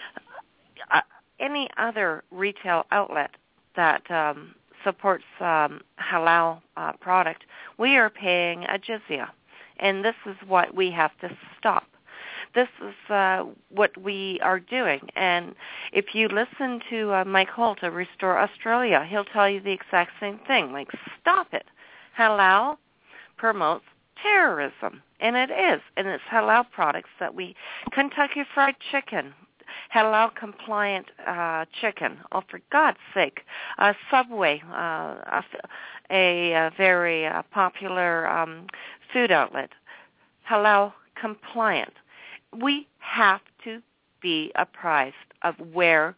uh, any other retail outlet that um, supports um, halal uh, product, we are paying a jizya. And this is what we have to stop. This is uh, what we are doing. And if you listen to uh, Mike Holt of Restore Australia, he'll tell you the exact same thing. Like, stop it. Halal promotes terrorism. And it is. And it's halal products that we, Kentucky Fried Chicken, halal-compliant uh, chicken. Oh, for God's sake. Uh, Subway, uh, a, a very uh, popular um, food outlet, halal-compliant. We have to be apprised of where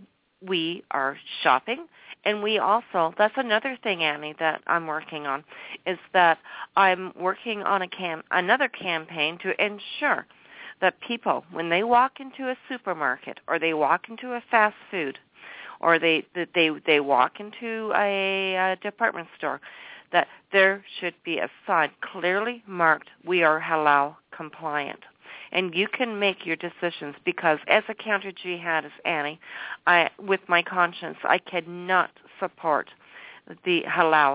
we are shopping. And we also, that's another thing, Annie, that I'm working on, is that I'm working on a cam, another campaign to ensure that people, when they walk into a supermarket or they walk into a fast food or they they they walk into a, a department store, that there should be a sign clearly marked, we are halal compliant. And you can make your decisions because as a counter-jihadist, Annie, I, with my conscience, I cannot support the halal.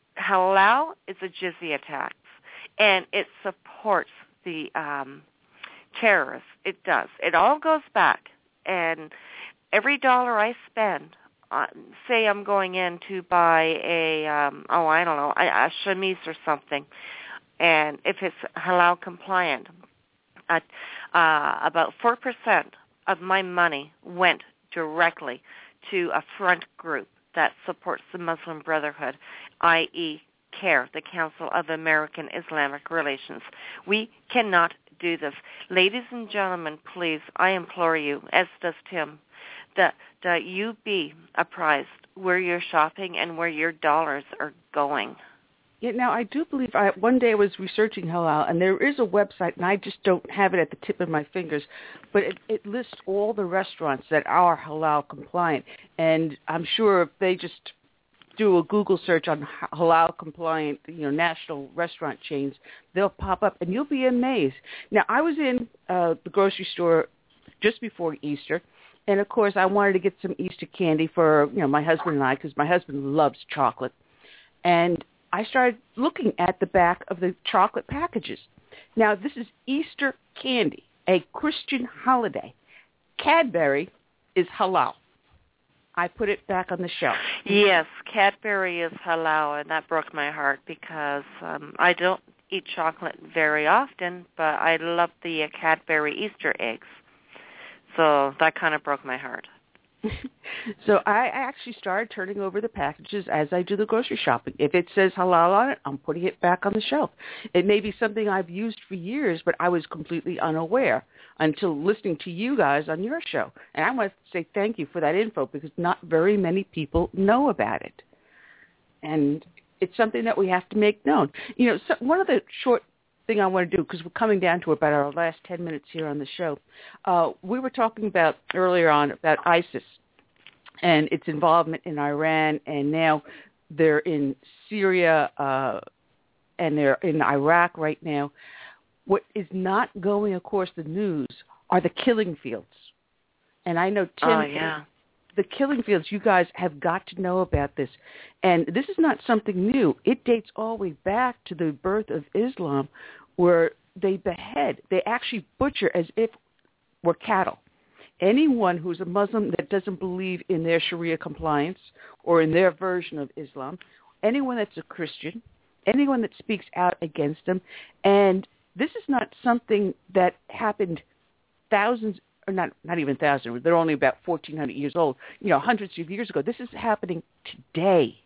Halal is a jizya tax, and it supports the um, terrorists. It does. It all goes back, and every dollar I spend, uh, say I'm going in to buy a, um, oh, I don't know, a, a chemise or something, and if it's halal compliant, uh, uh, about four percent of my money went directly to a front group that supports the Muslim Brotherhood, that is CARE, the Council of American Islamic Relations. We cannot do this. Ladies and gentlemen, please, I implore you, as does Tim, that, that you be apprised where you're shopping and where your dollars are going. Yeah, now, I do believe I, one day I was researching halal, and there is a website, and I just don't have it at the tip of my fingers, but it, it lists all the restaurants that are halal compliant. And I'm sure if they just do a Google search on halal compliant, you know, national restaurant chains, they'll pop up, and you'll be amazed. Now, I was in uh, the grocery store just before Easter, and of course, I wanted to get some Easter candy for, you know, my husband and I, because my husband loves chocolate. And I started looking at the back of the chocolate packages. Now, this is Easter candy, a Christian holiday. Cadbury is halal. I put it back on the shelf. Yes, Cadbury is halal, and that broke my heart because um, I don't eat chocolate very often, but I love the uh, Cadbury Easter eggs. So that kind of broke my heart. So I actually started turning over the packages as I do the grocery shopping. If it says halal on it, I'm putting it back on the shelf. It may be something I've used for years, but I was completely unaware until listening to you guys on your show. And I want to say thank you for that info because not very many people know about it. And it's something that we have to make known. You know, so one of the short thing I want to do, because we're coming down to about our last ten minutes here on the show, uh, we were talking about earlier on about ISIS and its involvement in Iran, and now they're in Syria uh, and they're in Iraq right now. What is not going across the news are the killing fields. And I know, Tim, oh, yeah. the killing fields, you guys have got to know about this. And this is not something new. It dates all the way back to the birth of Islam, where they behead, they actually butcher as if we're cattle. Anyone who's a Muslim that doesn't believe in their Sharia compliance or in their version of Islam, anyone that's a Christian, anyone that speaks out against them. And this is not something that happened thousands, or not, not even thousands, they're only about fourteen hundred years old, you know, hundreds of years ago. This is happening today,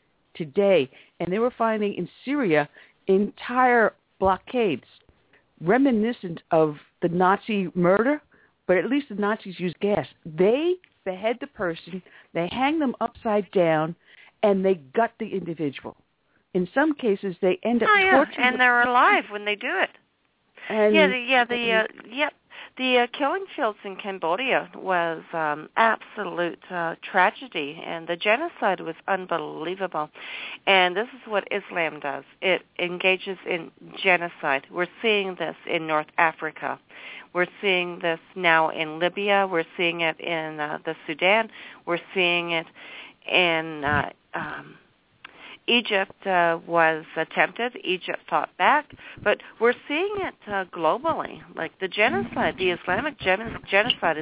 today. And they were finding in Syria entire blockades reminiscent of the Nazi murder, but at least the Nazis used gas. They behead the person, they hang them upside down, and they gut the individual. In some cases, they end up oh, yeah. torturing. And they're alive when they do it. And yeah, the, yeah, the uh, yep, the uh, killing fields in Cambodia was um, absolute uh, tragedy, and the genocide was unbelievable. And this is what Islam does: it engages in genocide. We're seeing this in North Africa. We're seeing this now in Libya. We're seeing it in uh, the Sudan. We're seeing it in uh, um, Egypt. Uh, was attempted. Egypt fought back. But we're seeing it uh, globally. Like the genocide, the Islamic gen- genocide is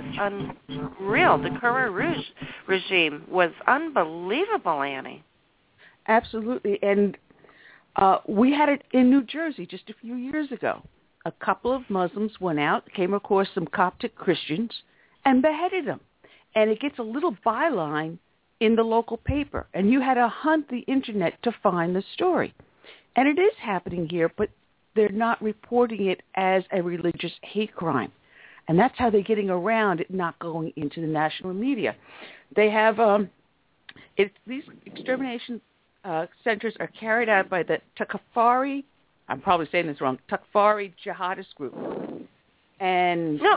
unreal. The Khmer Rouge regime was unbelievable, Annie. Absolutely. And uh, we had it in New Jersey just a few years ago. A couple of Muslims went out, came across some Coptic Christians, and beheaded them. And it gets a little byline in the local paper. And you had to hunt the Internet to find the story. And it is happening here, but they're not reporting it as a religious hate crime. And that's how they're getting around it not going into the national media. They have um, it, these extermination uh, centers are carried out by the Takfiri, I'm probably saying this wrong, Takfiri jihadist group. And no,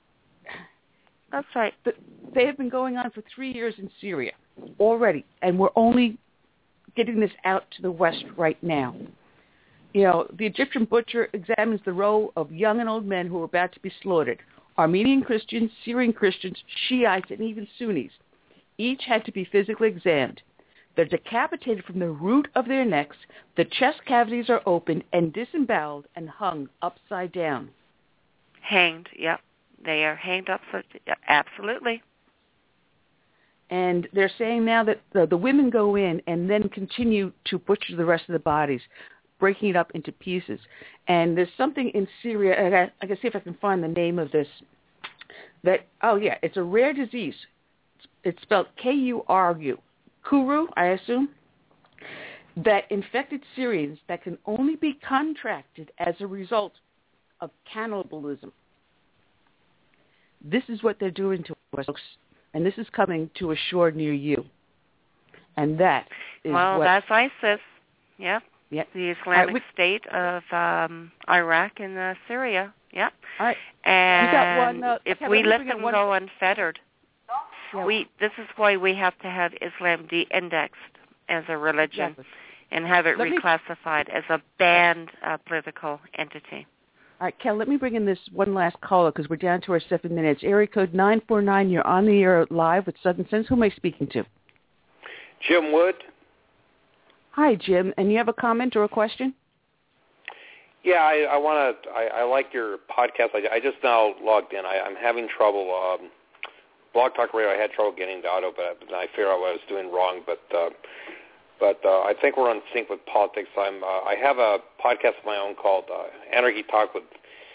that's right. The, they have been going on for three years in Syria already, and we're only getting this out to the West right now. You know, the Egyptian butcher examines the role of young and old men who are about to be slaughtered. Armenian Christians, Syrian Christians, Shiites, and even Sunnis. Each had to be physically examined. They're decapitated from the root of their necks. The chest cavities are opened and disemboweled and hung upside down. Hanged, yep. They are hanged upside down. Absolutely. And they're saying now that the, the women go in and then continue to butcher the rest of the bodies, breaking it up into pieces. And there's something in Syria, and I, I can see if I can find the name of this, that, oh yeah, it's a rare disease. It's, it's spelled K U R U. Kuru, I assume, that infected Syrians that can only be contracted as a result of cannibalism. This is what they're doing to us, folks, and this is coming to a shore near you. And that is well, what... that's ISIS, yep. Yep. The Islamic right, we, State of um, Iraq and uh, Syria, yep. All right. And we got one, uh, if okay, we let them one... go unfettered, yeah. we this is why we have to have Islam de-indexed as a religion exactly. and have it let reclassified me... as a banned uh, political entity. All right, Kel, let me bring in this one last caller because we're down to our seven minutes. Area code nine four nine, you're on the air live with Southern Sense. Who am I speaking to? Jim Wood. Hi, Jim. And you have a comment or a question? Yeah, I, I want to. I, I like your podcast. I, I just now logged in. I, I'm having trouble. Um, Blog Talk Radio, I had trouble getting into auto, but, but I figured out what I was doing wrong. But uh, but uh, I think we're on sync with politics. I'm. Uh, I have a podcast of my own called uh, Anarchy Talk with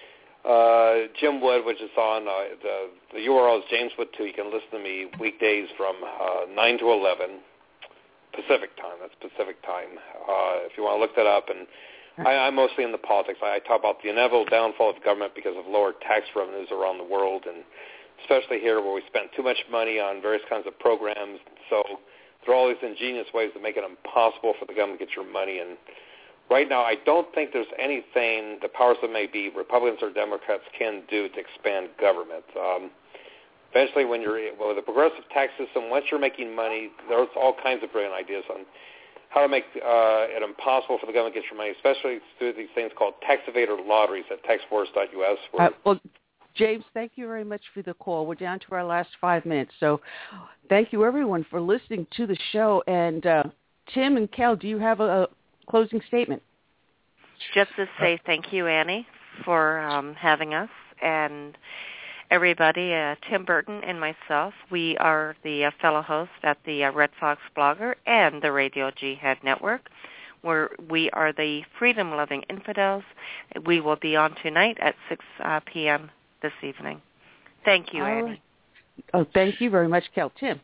uh, Jim Wood, which is on, uh, the, the U R L is James Wood two. You can listen to me weekdays from uh, nine to eleven Pacific time. That's Pacific time. Uh, if you want to look that up. And I, I'm mostly in the politics. I, I talk about the inevitable downfall of government because of lower tax revenues around the world, and especially here where we spend too much money on various kinds of programs. So there are all these ingenious ways to make it impossible for the government to get your money. And right now, I don't think there's anything the powers that may be, Republicans or Democrats, can do to expand government. Um, eventually, when you're well, with a progressive tax system, once you're making money, there's all kinds of brilliant ideas on how to make uh, it impossible for the government to get your money, especially through these things called tax evader lotteries at tax force dot U S. Uh, well, James, thank you very much for the call. We're down to our last five minutes, so thank you, everyone, for listening to the show. And uh, Tim and Kel, do you have a, a closing statement? Just to say thank you, Annie, for um, having us, and everybody, uh, Tim Burton and myself. We are the uh, fellow hosts at the uh, Red Fox Blogger and the Radio Jihad Network, where we are the freedom-loving infidels. We will be on tonight at six uh, p.m. this evening. Thank you, Annie. Right. Oh, thank you very much, Kel. Tim?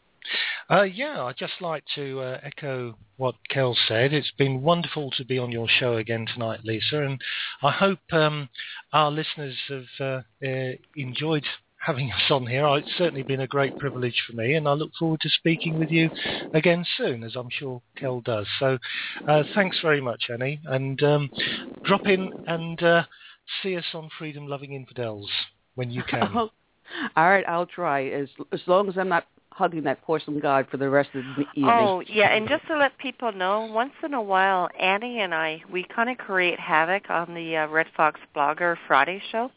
Uh, yeah, I'd just like to uh, echo what Kel said. It's been wonderful to be on your show again tonight, Lisa, and I hope um, our listeners have uh, uh, enjoyed having us on here. It's certainly been a great privilege for me, and I look forward to speaking with you again soon, as I'm sure Kel does. So uh, thanks very much, Annie, and um, drop in and uh, see us on Freedom Loving Infidels when you can. Oh, all right, I'll try, as as long as I'm not hugging that porcelain god for the rest of the evening. Oh, yeah, and just to let people know, once in a while, Annie and I, we kind of create havoc on the uh, Red Fox Blogger Friday show.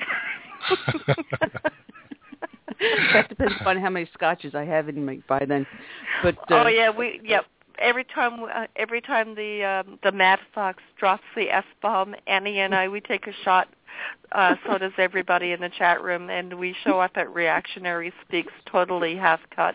That depends on how many scotches I have in me by then. But uh, oh yeah, we yep. Every time, uh, every time the um, the Mad Fox drops the F bomb, Annie and I, we take a shot. Uh, so does everybody in the chat room, and we show up at Reactionary Speaks totally half cut.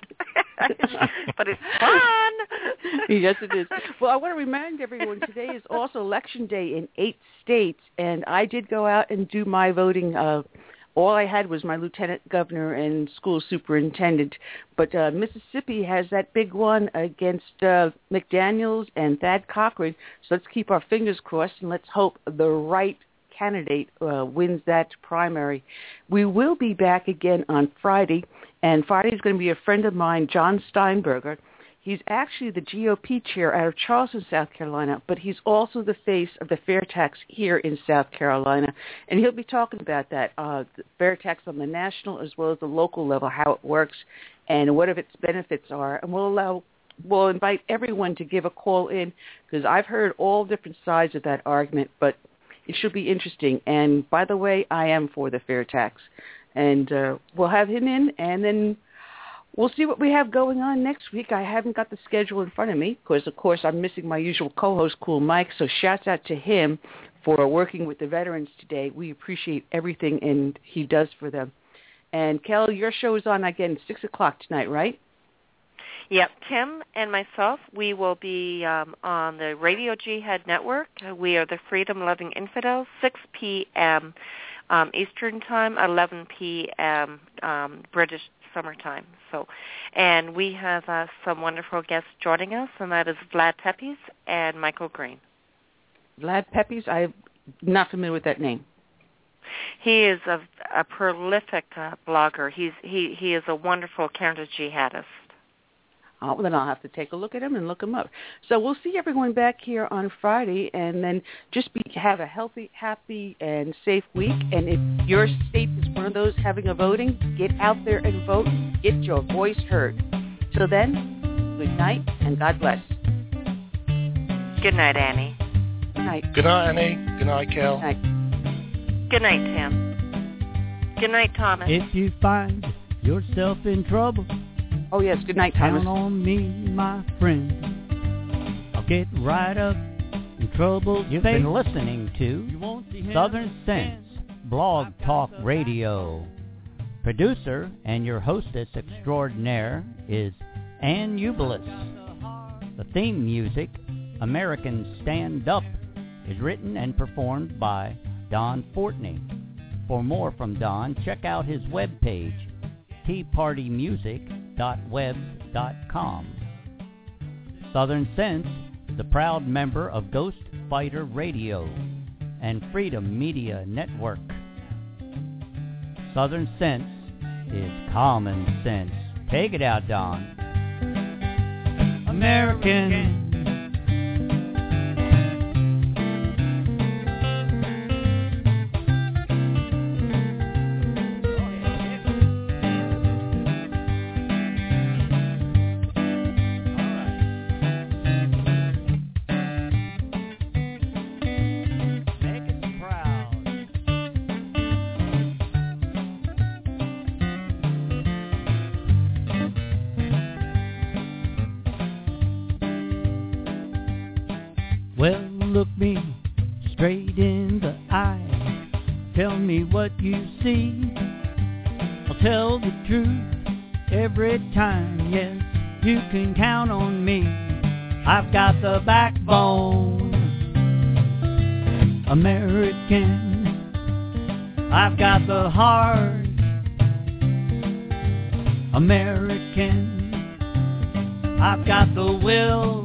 But it's fun. Yes, it is. Well, I want to remind everyone today is also Election Day in eight states, and I did go out and do my voting. Uh, all I had was my lieutenant governor and school superintendent. But uh, Mississippi has that big one against uh, McDaniels and Thad Cochran. So let's keep our fingers crossed, and let's hope the right candidate uh, wins that primary. We will be back again on Friday, and Friday is going to be a friend of mine, John Steinberger. He's actually the G O P chair out of Charleston, South Carolina, but he's also the face of the fair tax here in South Carolina, and he'll be talking about that, uh, the fair tax on the national as well as the local level, how it works, and what of its benefits are. And we'll allow, we'll invite everyone to give a call in, because I've heard all different sides of that argument, but it should be interesting. And by the way, I am for the fair tax. And uh, we'll have him in, and then we'll see what we have going on next week. I haven't got the schedule in front of me because, of course, I'm missing my usual co-host, Cool Mike. So shouts out to him for working with the veterans today. We appreciate everything and he does for them. And, Kel, your show is on again six o'clock tonight, right? Yep, Tim and myself, we will be um, on the Radio Jihad Network. We are the Freedom Loving Infidels, six p.m. Um, Eastern Time, eleven p.m. Um, British Summertime. So, and we have uh, some wonderful guests joining us, and that is Vlad Tepes and Michael Green. Vlad Tepes, I'm not familiar with that name. He is a, a prolific uh, blogger. He's he he is a wonderful counter-jihadist. Oh, well, then I'll have to take a look at him and look him up. So we'll see everyone back here on Friday, and then just be, have a healthy, happy, and safe week. And if your state is one of those having a voting, get out there and vote. Get your voice heard. Till then, good night, and God bless. Good night, Annie. Good night. Good night, Annie. Good night, Kel. Good night. Good night, Tim. Good night, Thomas. If you find yourself in trouble, oh, yes. Good night, Thomas. count on me, my friend. I'll get right up in trouble. You've face. been listening to Southern Sense Blog Talk Radio. Producer and your hostess extraordinaire is Ann Ubelis. The theme music, American Stand Up, is written and performed by Don Fortney. For more from Don, check out his webpage, tea party music dot webs dot com. Southern Sense is a proud member of Ghost Fighter Radio and Freedom Media Network. Southern Sense is common sense. Take it out, Don. American. Well, look me straight in the eye. Tell me what you see. I'll tell the truth every time. Yes, you can count on me. I've got the backbone. American. I've got the heart. American. I've got the will.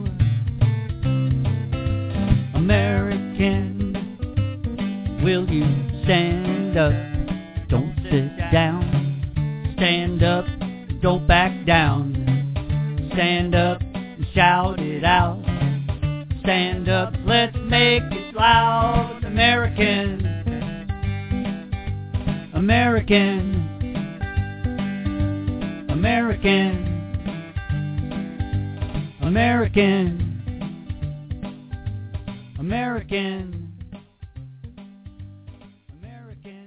American, will you stand up? Don't sit down. Stand up, don't back down. Stand up and shout it out. Stand up, let's make it loud. American, American, American, American. American, American,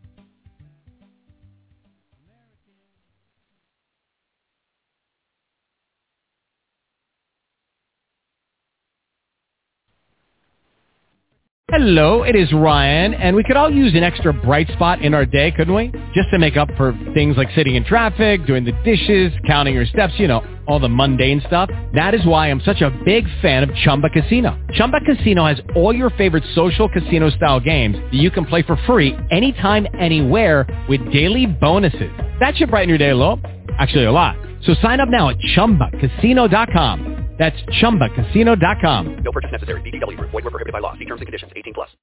Hello, it is Ryan, and we could all use an extra bright spot in our day, couldn't we? Just to make up for things like sitting in traffic, doing the dishes, counting your steps, you know, all the mundane stuff. That is why I'm such a big fan of Chumba Casino. Chumba Casino has all your favorite social casino-style games that you can play for free anytime, anywhere with daily bonuses. That should brighten your day a little. Actually, a lot. So sign up now at chumba casino dot com. That's chumba casino dot com. No purchase necessary. V G W. Void where prohibited by law. See terms and conditions. eighteen plus.